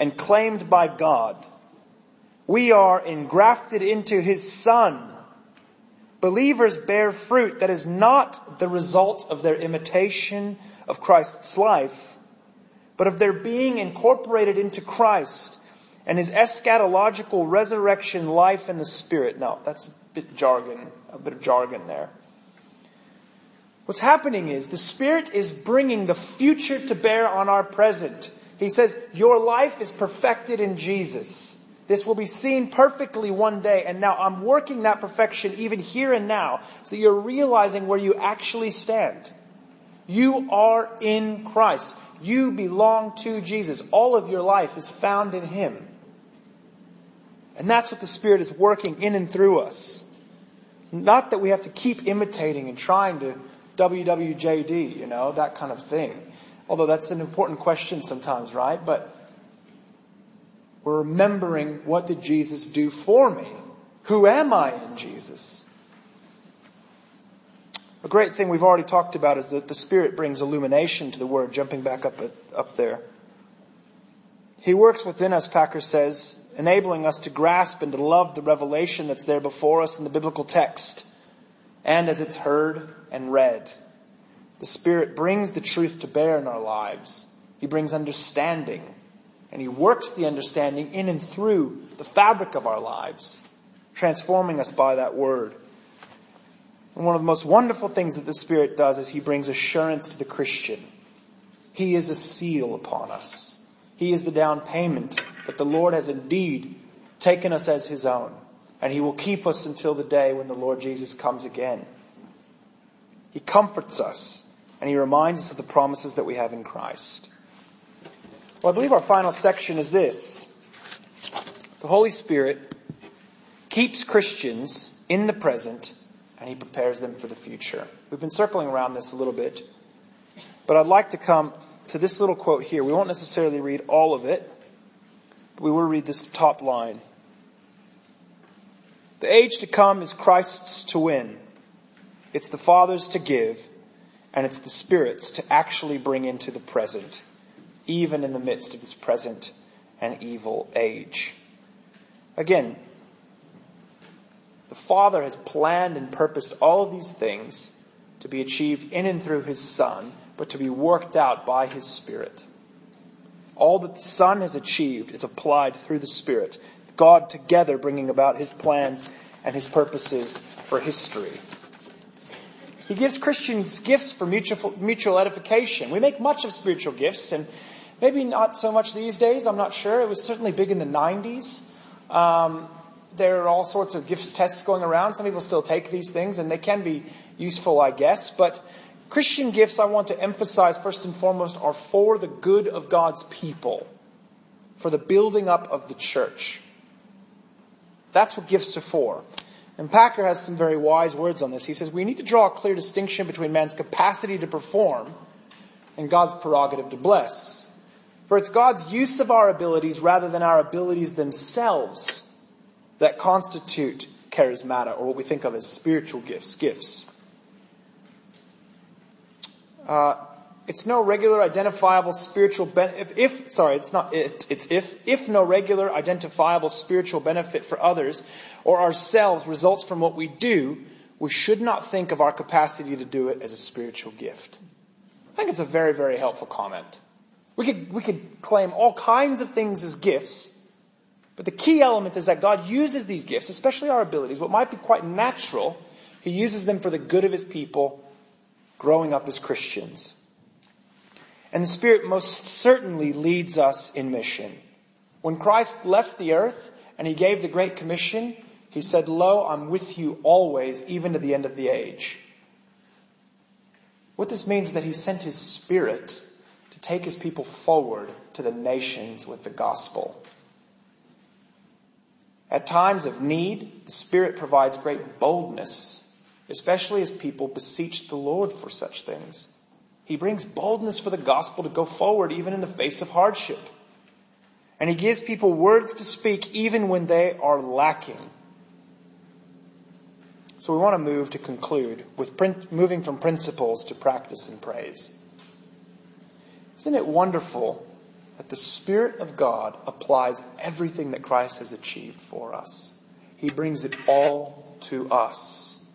S1: and claimed by God. We are engrafted into His Son. Believers bear fruit that is not the result of their imitation of Christ's life, but of their being incorporated into Christ and His eschatological resurrection life in the Spirit. Now, that's a bit of jargon there. What's happening is the Spirit is bringing the future to bear on our present. He says, your life is perfected in Jesus. This will be seen perfectly one day. And now I'm working that perfection even here and now so that you're realizing where you actually stand. You are in Christ. You belong to Jesus. All of your life is found in Him. And that's what the Spirit is working in and through us. Not that we have to keep imitating and trying to WWJD, that kind of thing. Although that's an important question sometimes, right? But we're remembering, what did Jesus do for me? Who am I in Jesus? A great thing we've already talked about is that the Spirit brings illumination to the Word, jumping back up there. He works within us, Packer says, enabling us to grasp and to love the revelation that's there before us in the biblical text, and as it's heard and read. The Spirit brings the truth to bear in our lives. He brings understanding. And He works the understanding in and through the fabric of our lives, transforming us by that Word. And one of the most wonderful things that the Spirit does is He brings assurance to the Christian. He is a seal upon us. He is the down payment that the Lord has indeed taken us as His own. And He will keep us until the day when the Lord Jesus comes again. He comforts us, and He reminds us of the promises that we have in Christ. Well, I believe our final section is this. The Holy Spirit keeps Christians in the present, and He prepares them for the future. We've been circling around this a little bit, but I'd like to come to this little quote here. We won't necessarily read all of it, but we will read this top line. The age to come is Christ's to win. It's the Father's to give, and it's the Spirit's to actually bring into the present, even in the midst of this present and evil age. Again, the Father has planned and purposed all of these things to be achieved in and through His Son, but to be worked out by His Spirit. All that the Son has achieved is applied through the Spirit, God together bringing about His plans and His purposes for history. He gives Christians gifts for mutual edification. We make much of spiritual gifts, and maybe not so much these days, I'm not sure. It was certainly big in the 90s. There are all sorts of gifts tests going around. Some people still take these things, and they can be useful, I guess. But Christian gifts, I want to emphasize first and foremost, are for the good of God's people, for the building up of the church. That's what gifts are for. And Packer has some very wise words on this. He says, we need to draw a clear distinction between man's capacity to perform and God's prerogative to bless. For it's God's use of our abilities rather than our abilities themselves that constitute charismata, or what we think of as spiritual gifts. It's no regular identifiable spiritual benefit. If no regular identifiable spiritual benefit for others or ourselves results from what we do, we should not think of our capacity to do it as a spiritual gift. I think it's a very, very helpful comment. We could claim all kinds of things as gifts, but the key element is that God uses these gifts, especially our abilities, what might be quite natural. He uses them for the good of His people growing up as Christians. And the Spirit most certainly leads us in mission. When Christ left the earth and He gave the Great Commission, He said, "Lo, I'm with you always, even to the end of the age." What this means is that He sent His Spirit to take His people forward to the nations with the gospel. At times of need, the Spirit provides great boldness, especially as people beseech the Lord for such things. He brings boldness for the gospel to go forward even in the face of hardship. And He gives people words to speak even when they are lacking. So we want to move to conclude with moving from principles to practice and praise. Isn't it wonderful that the Spirit of God applies everything that Christ has achieved for us. He brings it all to us.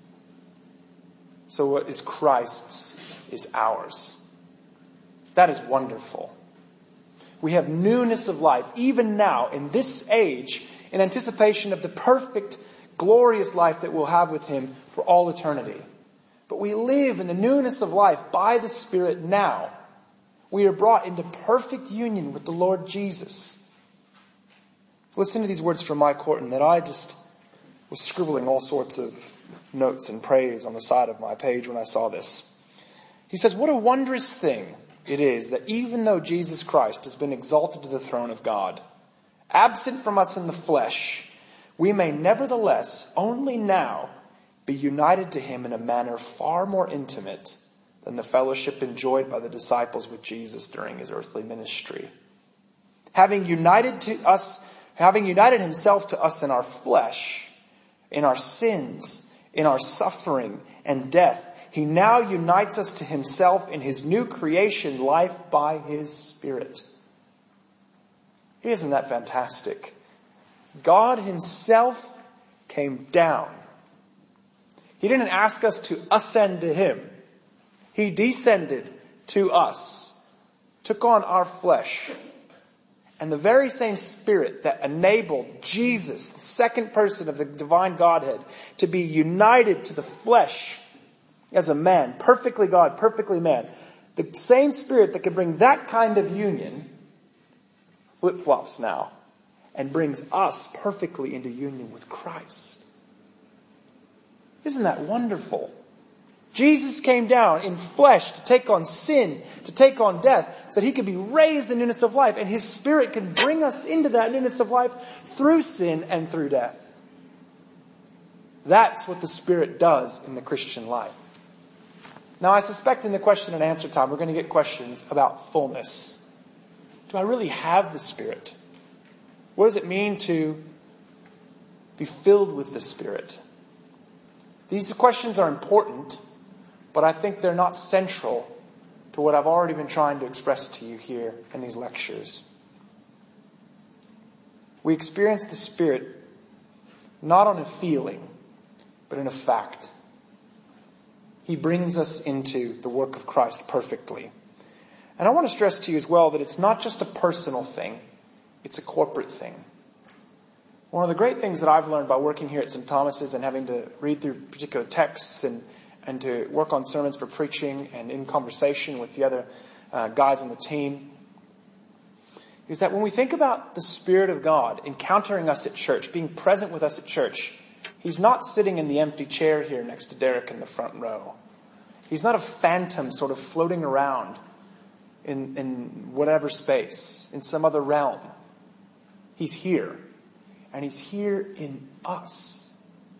S1: So what is Christ's is ours. That is wonderful. We have newness of life, even now, in this age, in anticipation of the perfect, glorious life that we'll have with Him for all eternity. But we live in the newness of life by the Spirit now. We are brought into perfect union with the Lord Jesus. Listen to these words from Mike Horton that I just was scribbling all sorts of notes and praise on the side of my page when I saw this. He says, "What a wondrous thing it is that even though Jesus Christ has been exalted to the throne of God, absent from us in the flesh, we may nevertheless only now be united to Him in a manner far more intimate than the fellowship enjoyed by the disciples with Jesus during His earthly ministry. Having united Himself to us in our flesh, in our sins, in our suffering and death, He now unites us to Himself in His new creation life by His Spirit." Isn't that fantastic? God Himself came down. He didn't ask us to ascend to Him. He descended to us, took on our flesh. And the very same Spirit that enabled Jesus, the second person of the divine Godhead, to be united to the flesh as a man, perfectly God, perfectly man, the same Spirit that could bring that kind of union flip-flops now and brings us perfectly into union with Christ. Isn't that wonderful? Jesus came down in flesh to take on sin, to take on death, so that He could be raised in newness of life, and His Spirit can bring us into that newness of life through sin and through death. That's what the Spirit does in the Christian life. Now, I suspect in the question and answer time, we're going to get questions about fullness. Do I really have the Spirit? What does it mean to be filled with the Spirit? These questions are important, but I think they're not central to what I've already been trying to express to you here in these lectures. We experience the Spirit not on a feeling, but in a fact. He brings us into the work of Christ perfectly. And I want to stress to you as well that it's not just a personal thing, it's a corporate thing. One of the great things that I've learned by working here at St. Thomas's and having to read through particular texts and to work on sermons for preaching and in conversation with the other guys on the team is that when we think about the Spirit of God encountering us at church, being present with us at church, He's not sitting in the empty chair here next to Derek in the front row. He's not a phantom sort of floating around in whatever space, in some other realm. He's here. And He's here in us.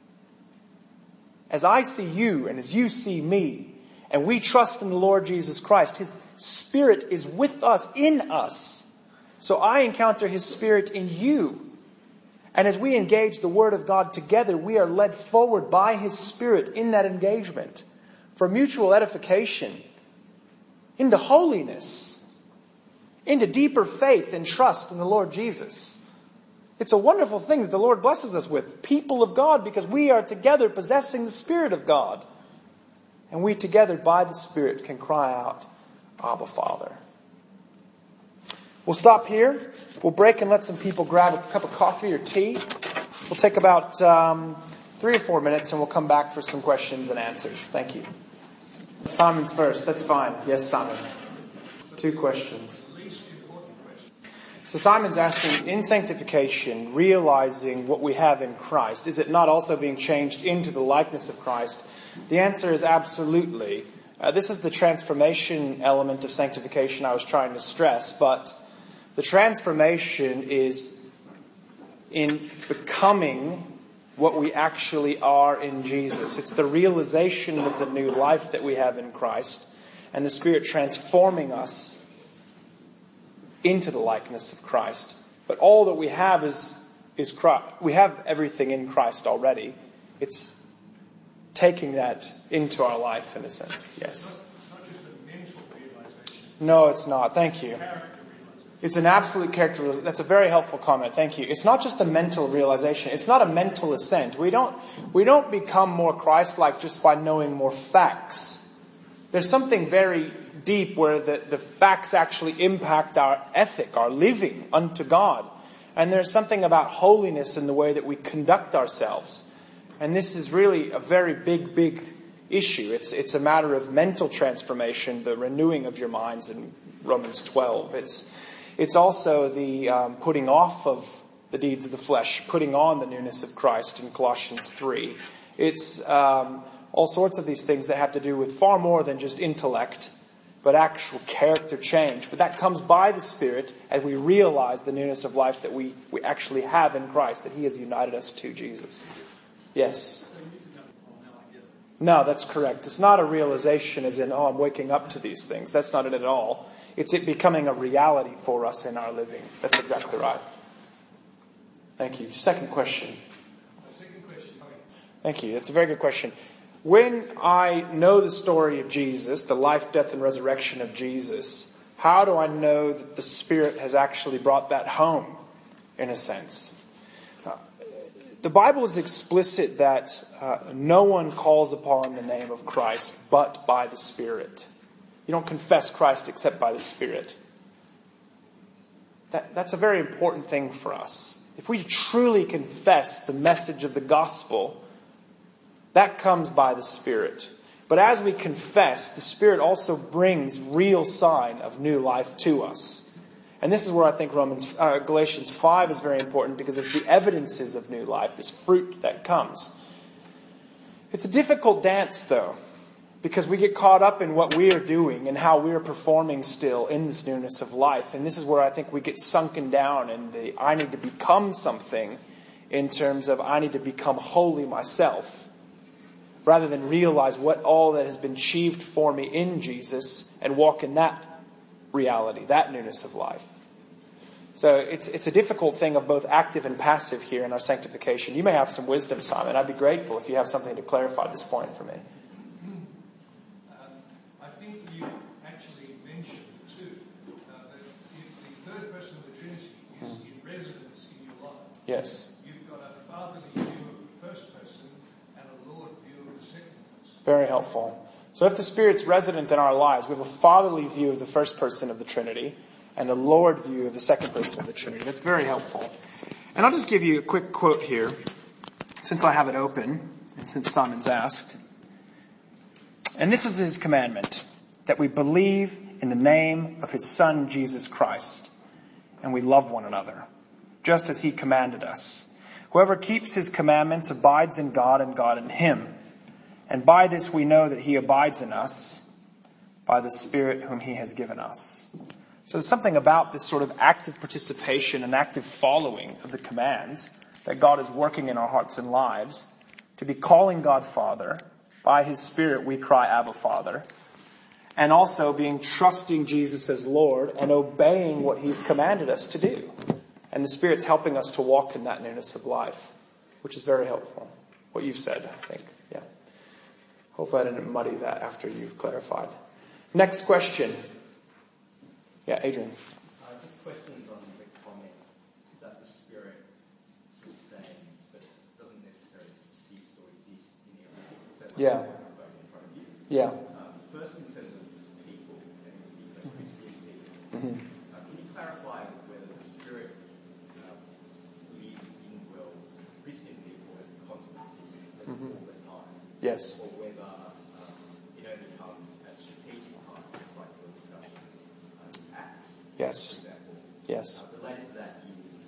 S1: As I see you and as you see me, and we trust in the Lord Jesus Christ, His Spirit is with us, in us. So I encounter His Spirit in you. And as we engage the Word of God together, we are led forward by His Spirit in that engagement for mutual edification, into holiness, into deeper faith and trust in the Lord Jesus. It's a wonderful thing that the Lord blesses us with, people of God, because we are together possessing the Spirit of God. And we together by the Spirit can cry out, Abba, Father. We'll stop here. We'll break and let some people grab a cup of coffee or tea. We'll take about 3 or 4 minutes and we'll come back for some questions and answers. Thank you. Simon's first. That's fine. Yes, Simon. 2 questions. So Simon's asking, in sanctification, realizing what we have in Christ, is it not also being changed into the likeness of Christ? The answer is absolutely. This is the transformation element of sanctification I was trying to stress, but the transformation is in becoming what we actually are in Jesus. It's the realization of the new life that we have in Christ, and the Spirit transforming us into the likeness of Christ. But all that we have is Christ. We have everything in Christ already. It's taking that into our life in a sense. Yes.
S3: It's not just a mental realization.
S1: No, it's not. Thank you. It's an absolute characteristic. That's a very helpful comment. Thank you. It's not just a mental realization. It's not a mental assent. We don't become more Christ-like just by knowing more facts. There's something very deep where the facts actually impact our ethic, our living unto God. And there's something about holiness in the way that we conduct ourselves. And this is really a very big issue. It's a matter of mental transformation, the renewing of your minds in Romans 12. It's also the putting off of the deeds of the flesh, putting on the newness of Christ in Colossians 3. It's all sorts of these things that have to do with far more than just intellect, but actual character change. But that comes by the Spirit as we realize the newness of life that we actually have in Christ, that He has united us to Jesus. Yes? No, that's correct. It's not a realization as in, I'm waking up to these things. That's not it at all. It's it becoming a reality for us in our living. That's exactly right. Thank you. Second question. Thank you. That's a very good question. When I know the story of Jesus, the life, death, and resurrection of Jesus, how do I know that the Spirit has actually brought that home, in a sense? The Bible is explicit that no one calls upon the name of Christ but by the Spirit. You don't confess Christ except by the Spirit. That's a very important thing for us. If we truly confess the message of the gospel, that comes by the Spirit. But as we confess, the Spirit also brings real sign of new life to us. And this is where I think Galatians 5 is very important, because it's the evidences of new life, this fruit that comes. It's a difficult dance, though, because we get caught up in what we are doing and how we are performing still in this newness of life. And this is where I think we get sunken down in the I need to become something, in terms of I need to become holy myself, rather than realize what all that has been achieved for me in Jesus and walk in that reality, that newness of life. So it's a difficult thing of both active and passive here in our sanctification. You may have some wisdom, Simon. I'd be grateful if you have something to clarify this point for me.
S3: I think you actually mentioned too that if the third person of the Trinity is in residence in your life,
S1: Yes.
S3: you've got a fatherly view of the first person and a Lord view of the second person.
S1: Very helpful. So if the Spirit's resident in our lives, we have a fatherly view of the first person of the Trinity and a Lord view of the second person of the Trinity. That's very helpful. And I'll just give you a quick quote here, since I have it open and since Simon's asked. And this is His commandment, that we believe in the name of His Son, Jesus Christ, and we love one another, just as He commanded us. Whoever keeps His commandments abides in God and God in him. And by this we know that He abides in us, by the Spirit whom He has given us. So there's something about this sort of active participation and active following of the commands that God is working in our hearts and lives, to be calling God Father. By His Spirit we cry, Abba, Father. And also being trusting Jesus as Lord and obeying what He's commanded us to do. And the Spirit's helping us to walk in that newness of life, which is very helpful. What you've said, I think. Yeah. Hopefully I didn't muddy that after you've clarified. Next question. Yeah, Adrian.
S4: This question is on the comment that the Spirit sustains, but doesn't necessarily subsist or exist in everything. So
S1: Yeah.
S4: in front of you.
S1: Yeah.
S4: First, in terms of people and Christian people, can you clarify whether the Spirit lives in dwells Christian people as a constancy, as all the time?
S1: Yes.
S4: Or whether it only comes at strategic times, like the discussion Acts,
S1: Yes.
S4: for example.
S1: Yes.
S4: Related to that is,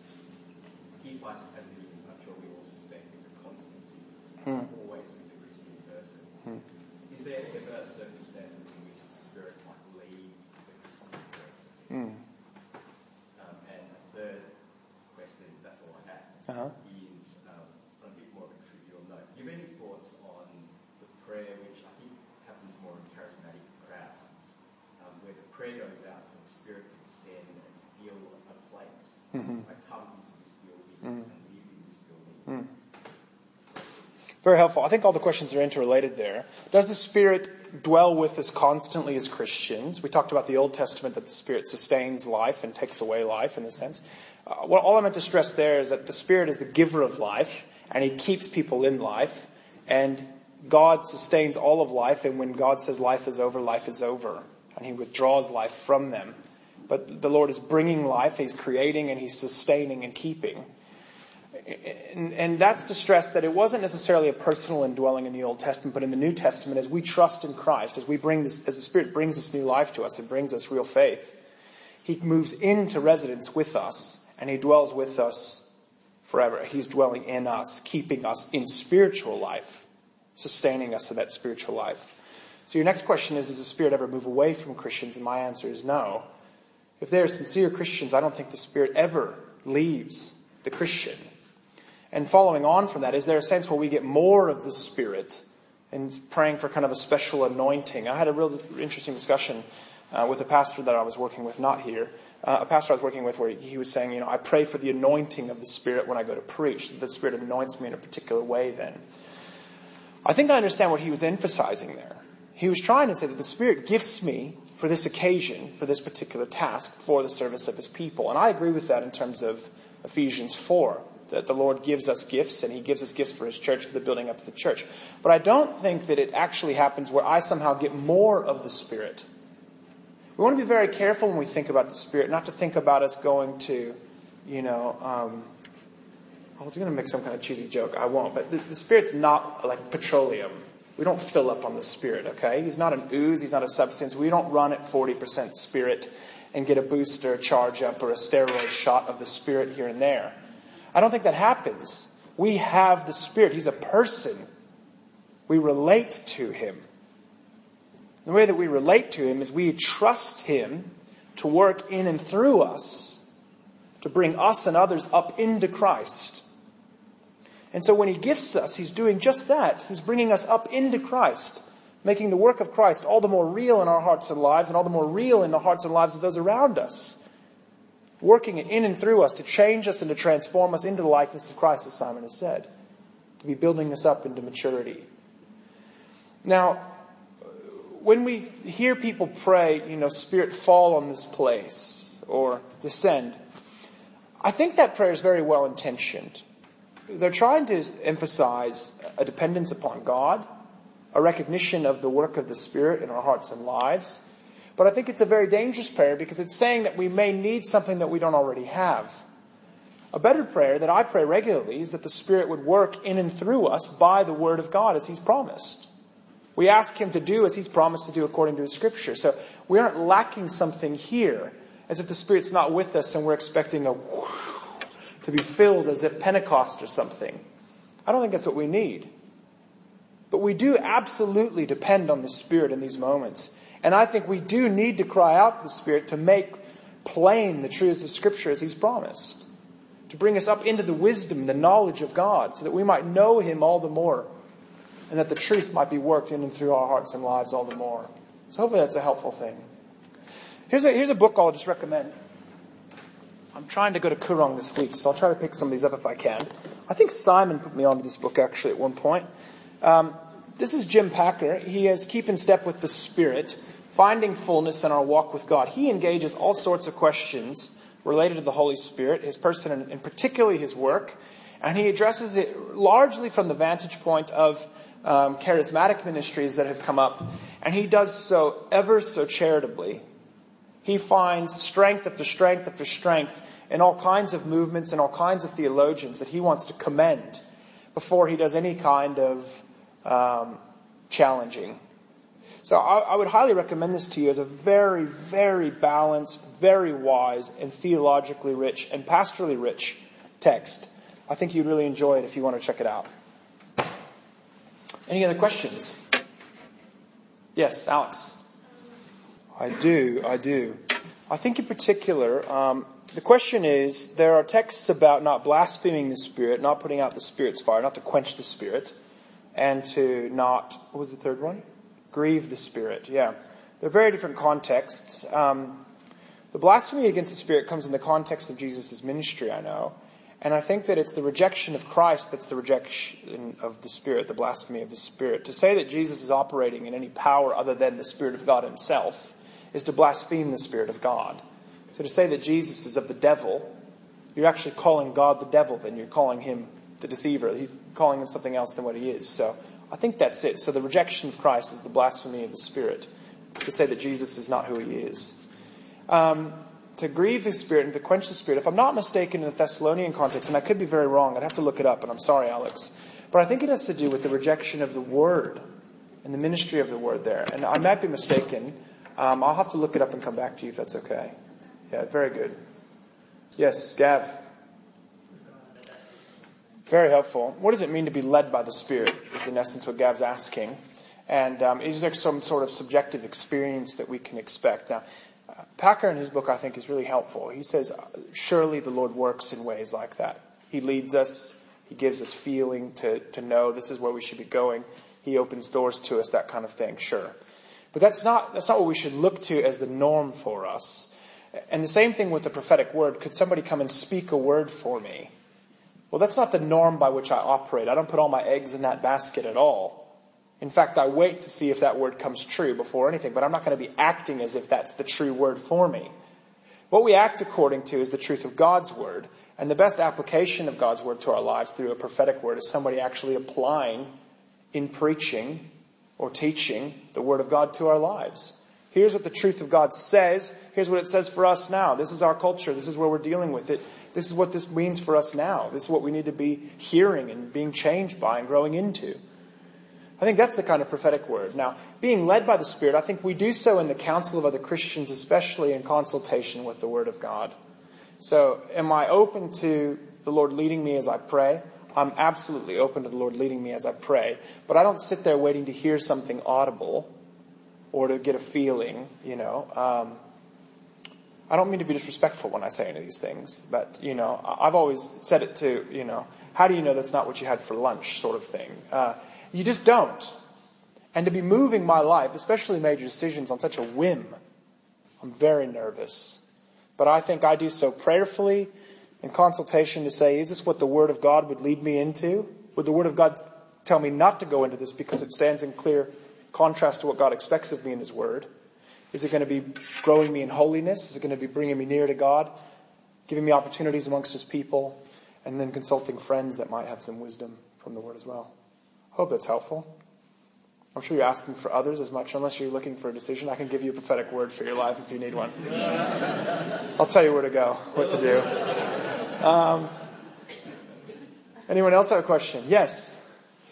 S4: keep us as it is, I'm sure we all suspect it's a constancy, always with the Christian person. Is there ever circumstances in which the Spirit might leave the Christian person? And a third question, that's all I have, is on a bit more of a trivial note. Do you have any thoughts on the prayer, which I think happens more in charismatic crowds, where the prayer goes out for the Spirit to descend and fill a place? I come into this building and live in this building.
S1: Very helpful. I think all the questions are interrelated there. Does the Spirit Spirit dwell with us constantly as Christians. We talked about the Old Testament, that the Spirit sustains life and takes away life in a sense. All I meant to stress there is that the Spirit is the giver of life, and He keeps people in life, and God sustains all of life, and when God says life is over, and He withdraws life from them. But the Lord is bringing life, He's creating, and He's sustaining and keeping. And that's to stress that it wasn't necessarily a personal indwelling in the Old Testament, but in the New Testament, as we trust in Christ, as the Spirit brings this new life to us, it brings us real faith. He moves into residence with us, and He dwells with us forever. He's dwelling in us, keeping us in spiritual life, sustaining us in that spiritual life. So your next question is, does the Spirit ever move away from Christians? And my answer is no. If they are sincere Christians, I don't think the Spirit ever leaves the Christian. And following on from that, is there a sense where we get more of the Spirit and praying for kind of a special anointing? I had a real interesting discussion with a pastor that I was working with, not here, a pastor I was working with, where he was saying, I pray for the anointing of the Spirit when I go to preach, that the Spirit anoints me in a particular way then. I think I understand what he was emphasizing there. He was trying to say that the Spirit gifts me for this occasion, for this particular task, for the service of His people. And I agree with that in terms of Ephesians 4. That the Lord gives us gifts, and He gives us gifts for His church, for the building up of the church. But I don't think that it actually happens where I somehow get more of the Spirit. We want to be very careful when we think about the Spirit, not to think about us going to, I was going to make some kind of cheesy joke. I won't. But the Spirit's not like petroleum. We don't fill up on the Spirit, okay? He's not an ooze. He's not a substance. We don't run at 40% Spirit and get a booster, charge up, or a steroid shot of the Spirit here and there. I don't think that happens. We have the Spirit. He's a person. We relate to Him. The way that we relate to Him is we trust Him to work in and through us, to bring us and others up into Christ. And so when He gifts us, He's doing just that. He's bringing us up into Christ, making the work of Christ all the more real in our hearts and lives, and all the more real in the hearts and lives of those around us. Working in and through us to change us and to transform us into the likeness of Christ, as Simon has said. To be building us up into maturity. Now, when we hear people pray, Spirit fall on this place, or descend, I think that prayer is very well intentioned. They're trying to emphasize a dependence upon God, a recognition of the work of the Spirit in our hearts and lives. But I think it's a very dangerous prayer because it's saying that we may need something that we don't already have. A better prayer that I pray regularly is that the Spirit would work in and through us by the Word of God as He's promised. We ask Him to do as He's promised to do according to His Scripture. So we aren't lacking something here as if the Spirit's not with us and we're expecting to be filled as if Pentecost or something. I don't think that's what we need. But we do absolutely depend on the Spirit in these moments. And I think we do need to cry out to the Spirit to make plain the truths of Scripture as He's promised. To bring us up into the wisdom, the knowledge of God, so that we might know Him all the more. And that the truth might be worked in and through our hearts and lives all the more. So hopefully that's a helpful thing. Here's a book I'll just recommend. I'm trying to go to Kurong this week, so I'll try to pick some of these up if I can. I think Simon put me onto this book actually at one point. This is Jim Packer. He has Keep in Step with the Spirit, Finding Fullness in Our Walk with God. He engages all sorts of questions related to the Holy Spirit, His person and particularly His work. And he addresses it largely from the vantage point of charismatic ministries that have come up. And he does so ever so charitably. He finds strength after strength after strength in all kinds of movements and all kinds of theologians that he wants to commend before he does any kind of challenging. So I would highly recommend this to you as a very, very balanced, very wise, and theologically rich and pastorally rich text. I think you'd really enjoy it if you want to check it out. Any other questions? Yes, Alex. I do. I think in particular, the question is, there are texts about not blaspheming the Spirit, not putting out the Spirit's fire, not to quench the Spirit, and to not, what was the third one? Grieve the Spirit, yeah. They're very different contexts. The blasphemy against the Spirit comes in the context of Jesus' ministry, I know. And I think that it's the rejection of Christ that's the rejection of the Spirit, the blasphemy of the Spirit. To say that Jesus is operating in any power other than the Spirit of God himself is to blaspheme the Spirit of God. So to say that Jesus is of the devil, you're actually calling God the devil, then you're calling him the deceiver. He's calling him something else than what he is. So I think that's it. So the rejection of Christ is the blasphemy of the Spirit. To say that Jesus is not who he is. To grieve the Spirit and to quench the Spirit, if I'm not mistaken in the Thessalonian context, and I could be very wrong, I'd have to look it up, and I'm sorry, Alex, but I think it has to do with the rejection of the Word and the ministry of the Word there. And I might be mistaken. I'll have to look it up and come back to you if that's okay. Yeah, very good. Yes, Gav. Very helpful. What does it mean to be led by the Spirit is in essence what Gav's asking. And is there some sort of subjective experience that we can expect? Now, Packer in his book I think is really helpful. He says, surely the Lord works in ways like that. He leads us. He gives us feeling to know this is where we should be going. He opens doors to us, that kind of thing, sure. But that's not what we should look to as the norm for us. And the same thing with the prophetic word. Could somebody come and speak a word for me? Well, that's not the norm by which I operate. I don't put all my eggs in that basket at all. In fact, I wait to see if that word comes true before anything, but I'm not going to be acting as if that's the true word for me. What we act according to is the truth of God's word, and the best application of God's word to our lives through a prophetic word is somebody actually applying in preaching or teaching the word of God to our lives. Here's what the truth of God says. Here's what it says for us now. This is our culture. This is where we're dealing with it. This is what this means for us now. This is what we need to be hearing and being changed by and growing into. I think that's the kind of prophetic word. Now, being led by the Spirit, I think we do so in the counsel of other Christians, especially in consultation with the Word of God. So, am I open to the Lord leading me as I pray? I'm absolutely open to the Lord leading me as I pray. But I don't sit there waiting to hear something audible or to get a feeling, I don't mean to be disrespectful when I say any of these things. But, I've always said it to, how do you know that's not what you had for lunch sort of thing? You just don't. And to be moving my life, especially major decisions, on such a whim, I'm very nervous. But I think I do so prayerfully in consultation to say, is this what the Word of God would lead me into? Would the Word of God tell me not to go into this because it stands in clear contrast to what God expects of me in His Word? Is it going to be growing me in holiness? Is it going to be bringing me near to God? Giving me opportunities amongst His people? And then consulting friends that might have some wisdom from the Word as well. Hope that's helpful. I'm sure you're asking for others as much, unless you're looking for a decision. I can give you a prophetic word for your life if you need one. I'll tell you where to go, what to do. Anyone else have a question? Yes.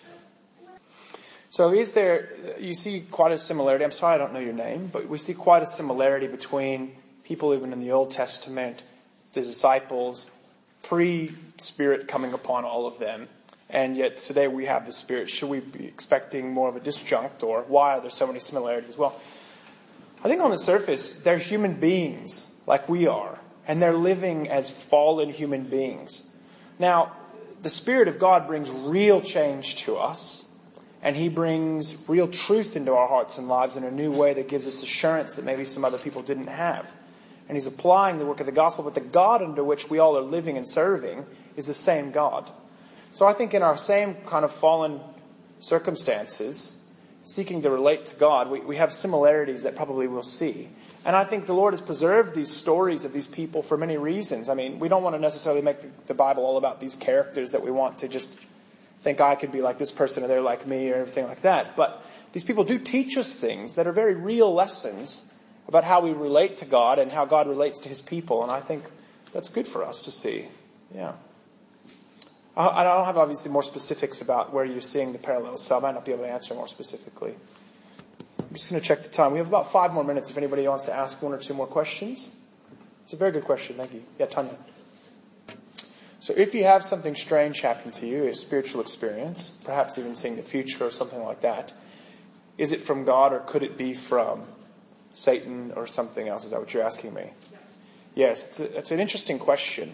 S1: So you see quite a similarity. I'm sorry I don't know your name, but we see quite a similarity between people even in the Old Testament, the disciples, pre-Spirit coming upon all of them. And yet today we have the Spirit. Should we be expecting more of a disjunct, or why are there so many similarities? Well, I think on the surface, they're human beings like we are. And they're living as fallen human beings. Now, the Spirit of God brings real change to us. And He brings real truth into our hearts and lives in a new way that gives us assurance that maybe some other people didn't have. And He's applying the work of the gospel. But the God under which we all are living and serving is the same God. So I think in our same kind of fallen circumstances, seeking to relate to God, we have similarities that probably we'll see. And I think the Lord has preserved these stories of these people for many reasons. I mean, we don't want to necessarily make the Bible all about these characters that we want to just think I could be like this person or they're like me or everything like that. But these people do teach us things that are very real lessons about how we relate to God and how God relates to His people. And I think that's good for us to see. Yeah. I don't have obviously more specifics about where you're seeing the parallels, so I might not be able to answer more specifically. I'm just going to check the time. We have about 5 more minutes if anybody wants to ask 1 or 2 more questions. It's a very good question. Thank you. Yeah, Tanya. So if you have something strange happen to you, a spiritual experience, perhaps even seeing the future or something like that, is it from God or could it be from Satan or something else? Is that what you're asking me? Yes, it's an interesting question.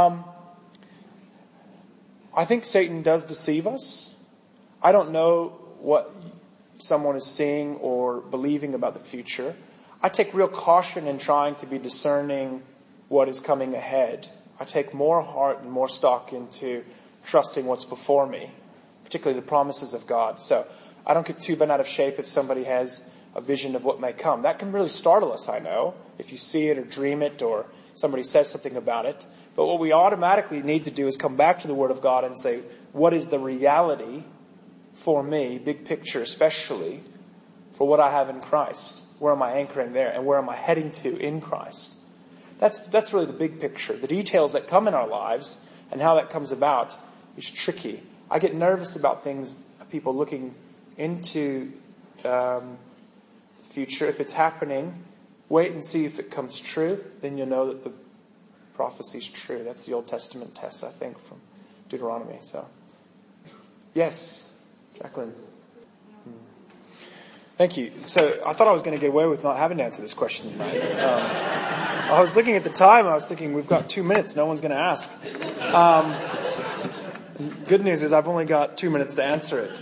S1: I think Satan does deceive us. I don't know what someone is seeing or believing about the future. I take real caution in trying to be discerning what is coming ahead. I take more heart and more stock into trusting what's before me, particularly the promises of God. So I don't get too bent out of shape if somebody has a vision of what may come. That can really startle us, I know, if you see it or dream it or somebody says something about it. But what we automatically need to do is come back to the Word of God and say, what is the reality for me, big picture especially, for what I have in Christ? Where am I anchoring there? And where am I heading to in Christ? That's really the big picture. The details that come in our lives and how that comes about is tricky. I get nervous about things, people looking into the future. If it's happening, wait and see if it comes true. Then you'll know that the prophecy is true. That's the Old Testament test, I think, from Deuteronomy. So, yes, Jacqueline. Thank you. So I thought I was going to get away with not having to answer this question tonight. I was looking at the time and I was thinking, we've got 2 minutes. No one's going to ask. Good news is I've only got 2 minutes to answer it.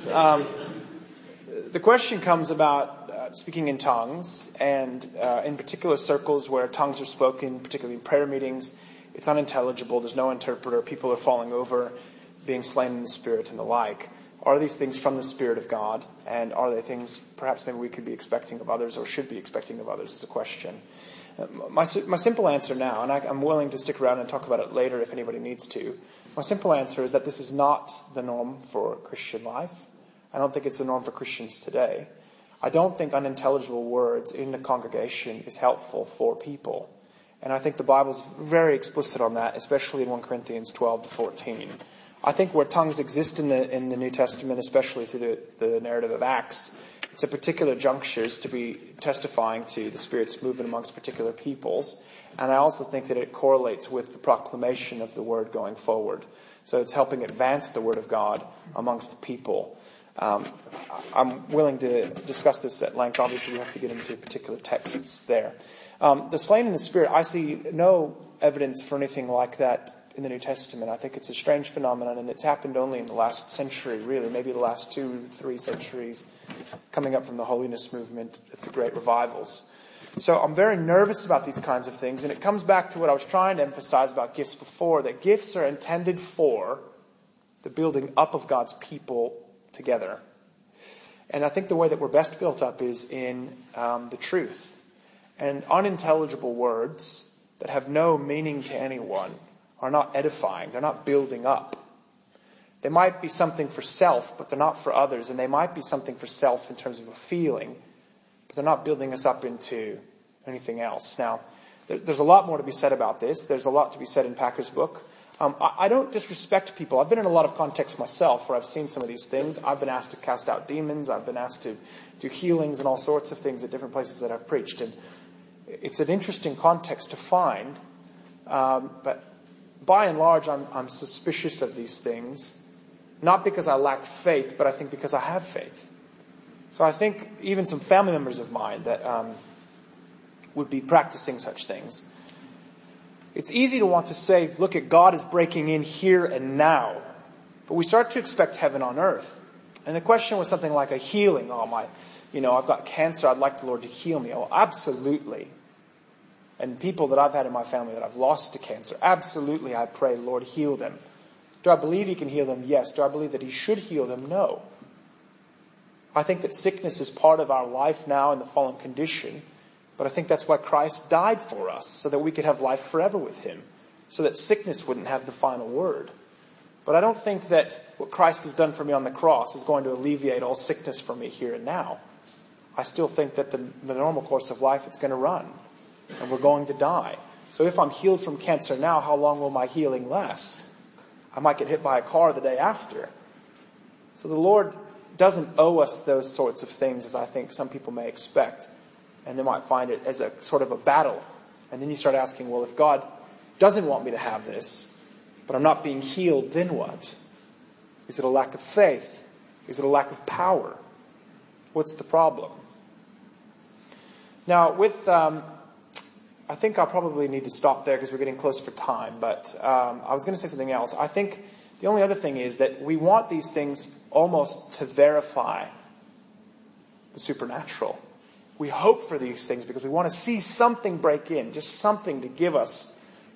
S1: The question comes about speaking in tongues, and in particular circles where tongues are spoken, particularly in prayer meetings, it's unintelligible. There's no interpreter. People are falling over, being slain in the Spirit and the like. Are these things from the Spirit of God? And are they things perhaps maybe we could be expecting of others or should be expecting of others is a question. My simple answer now, and I'm willing to stick around and talk about it later if anybody needs to. My simple answer is that this is not the norm for Christian life. I don't think it's the norm for Christians today. I don't think unintelligible words in the congregation is helpful for people. And I think the Bible's very explicit on that, especially in 1 Corinthians 12-14. I think where tongues exist in the New Testament, especially through the narrative of Acts, it's at particular junctures to be testifying to the Spirit's movement amongst particular peoples. And I also think that it correlates with the proclamation of the Word going forward. So it's helping advance the Word of God amongst the people. I'm willing to discuss this at length. Obviously, we have to get into particular texts there. The slain in the Spirit, I see no evidence for anything like that in the New Testament. I think it's a strange phenomenon, and it's happened only in the last century, really, maybe the last 2-3 centuries, coming up from the holiness movement at the great revivals. So I'm very nervous about these kinds of things, and it comes back to what I was trying to emphasize about gifts before, that gifts are intended for the building up of God's people together. And I think the way that we're best built up is in the truth. And unintelligible words that have no meaning to anyone are not edifying. They're not building up. They might be something for self, but they're not for others. And they might be something for self in terms of a feeling, but they're not building us up into anything else. Now, there's a lot more to be said about this. There's a lot to be said in Packer's book. I don't disrespect people. I've been in a lot of contexts myself where I've seen some of these things. I've been asked to cast out demons. I've been asked to do healings and all sorts of things at different places that I've preached. And it's an interesting context to find. But by and large, I'm suspicious of these things. Not because I lack faith, but I think because I have faith. So I think even some family members of mine that would be practicing such things. It's easy to want to say, look at God is breaking in here and now. But we start to expect heaven on earth. And the question was something like a healing. I've got cancer. I'd like the Lord to heal me. Oh, absolutely. And people that I've had in my family that I've lost to cancer, absolutely I pray, Lord, heal them. Do I believe He can heal them? Yes. Do I believe that He should heal them? No. I think that sickness is part of our life now in the fallen condition. But I think that's why Christ died for us, so that we could have life forever with Him, so that sickness wouldn't have the final word. But I don't think that what Christ has done for me on the cross is going to alleviate all sickness for me here and now. I still think that the normal course of life, it's going to run, and we're going to die. So if I'm healed from cancer now, how long will my healing last? I might get hit by a car the day after. So the Lord doesn't owe us those sorts of things as I think some people may expect. And they might find it as a sort of a battle. And then you start asking, well, if God doesn't want me to have this, but I'm not being healed, then what? Is it a lack of faith? Is it a lack of power? What's the problem? Now, I think I'll probably need to stop there because we're getting close for time. But I was going to say something else. I think the only other thing is that we want these things almost to verify the supernatural. We hope for these things because we want to see something break in, just something to give us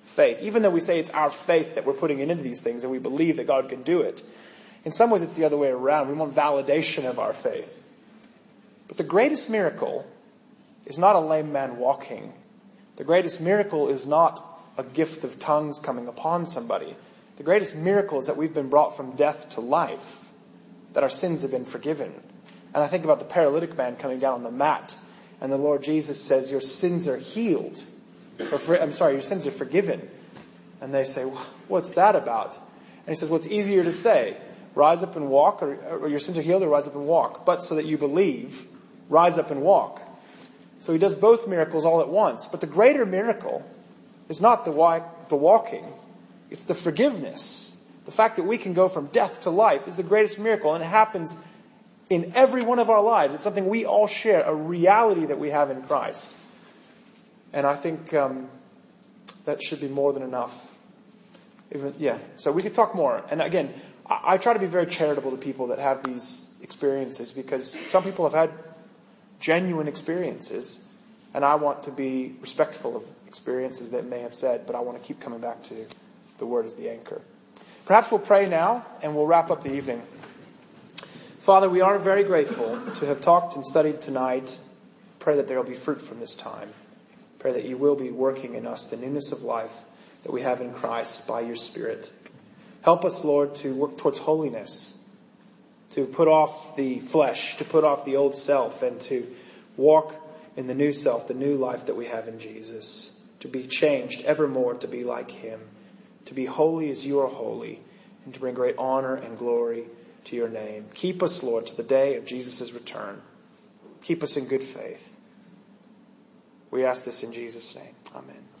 S1: faith. Even though we say it's our faith that we're putting into these things and we believe that God can do it, in some ways it's the other way around. We want validation of our faith. But the greatest miracle is not a lame man walking. The greatest miracle is not a gift of tongues coming upon somebody. The greatest miracle is that we've been brought from death to life, that our sins have been forgiven. And I think about the paralytic man coming down on the mat, and the Lord Jesus says, your sins are healed. Your sins are forgiven. And they say, what's that about? And he says, well, it's easier to say, rise up and walk, or your sins are healed, or rise up and walk. But so that you believe, rise up and walk. So he does both miracles all at once. But the greater miracle is not the walking. It's the forgiveness. The fact that we can go from death to life is the greatest miracle. And it happens in every one of our lives. It's something we all share, a reality that we have in Christ. And I think that should be more than enough. So we could talk more. And again, I try to be very charitable to people that have these experiences, because some people have had genuine experiences, and I want to be respectful of experiences that may have said, but I want to keep coming back to the Word as the anchor. Perhaps we'll pray now, and we'll wrap up the evening. Father, we are very grateful to have talked and studied tonight. Pray that there will be fruit from this time. Pray that you will be working in us the newness of life that we have in Christ by your Spirit. Help us, Lord, to work towards holiness, to put off the flesh, to put off the old self, and to walk in the new self, the new life that we have in Jesus, to be changed evermore to be like him, to be holy as you are holy, and to bring great honor and glory to your name. Keep us, Lord, to the day of Jesus' return. Keep us in good faith. We ask this in Jesus' name. Amen.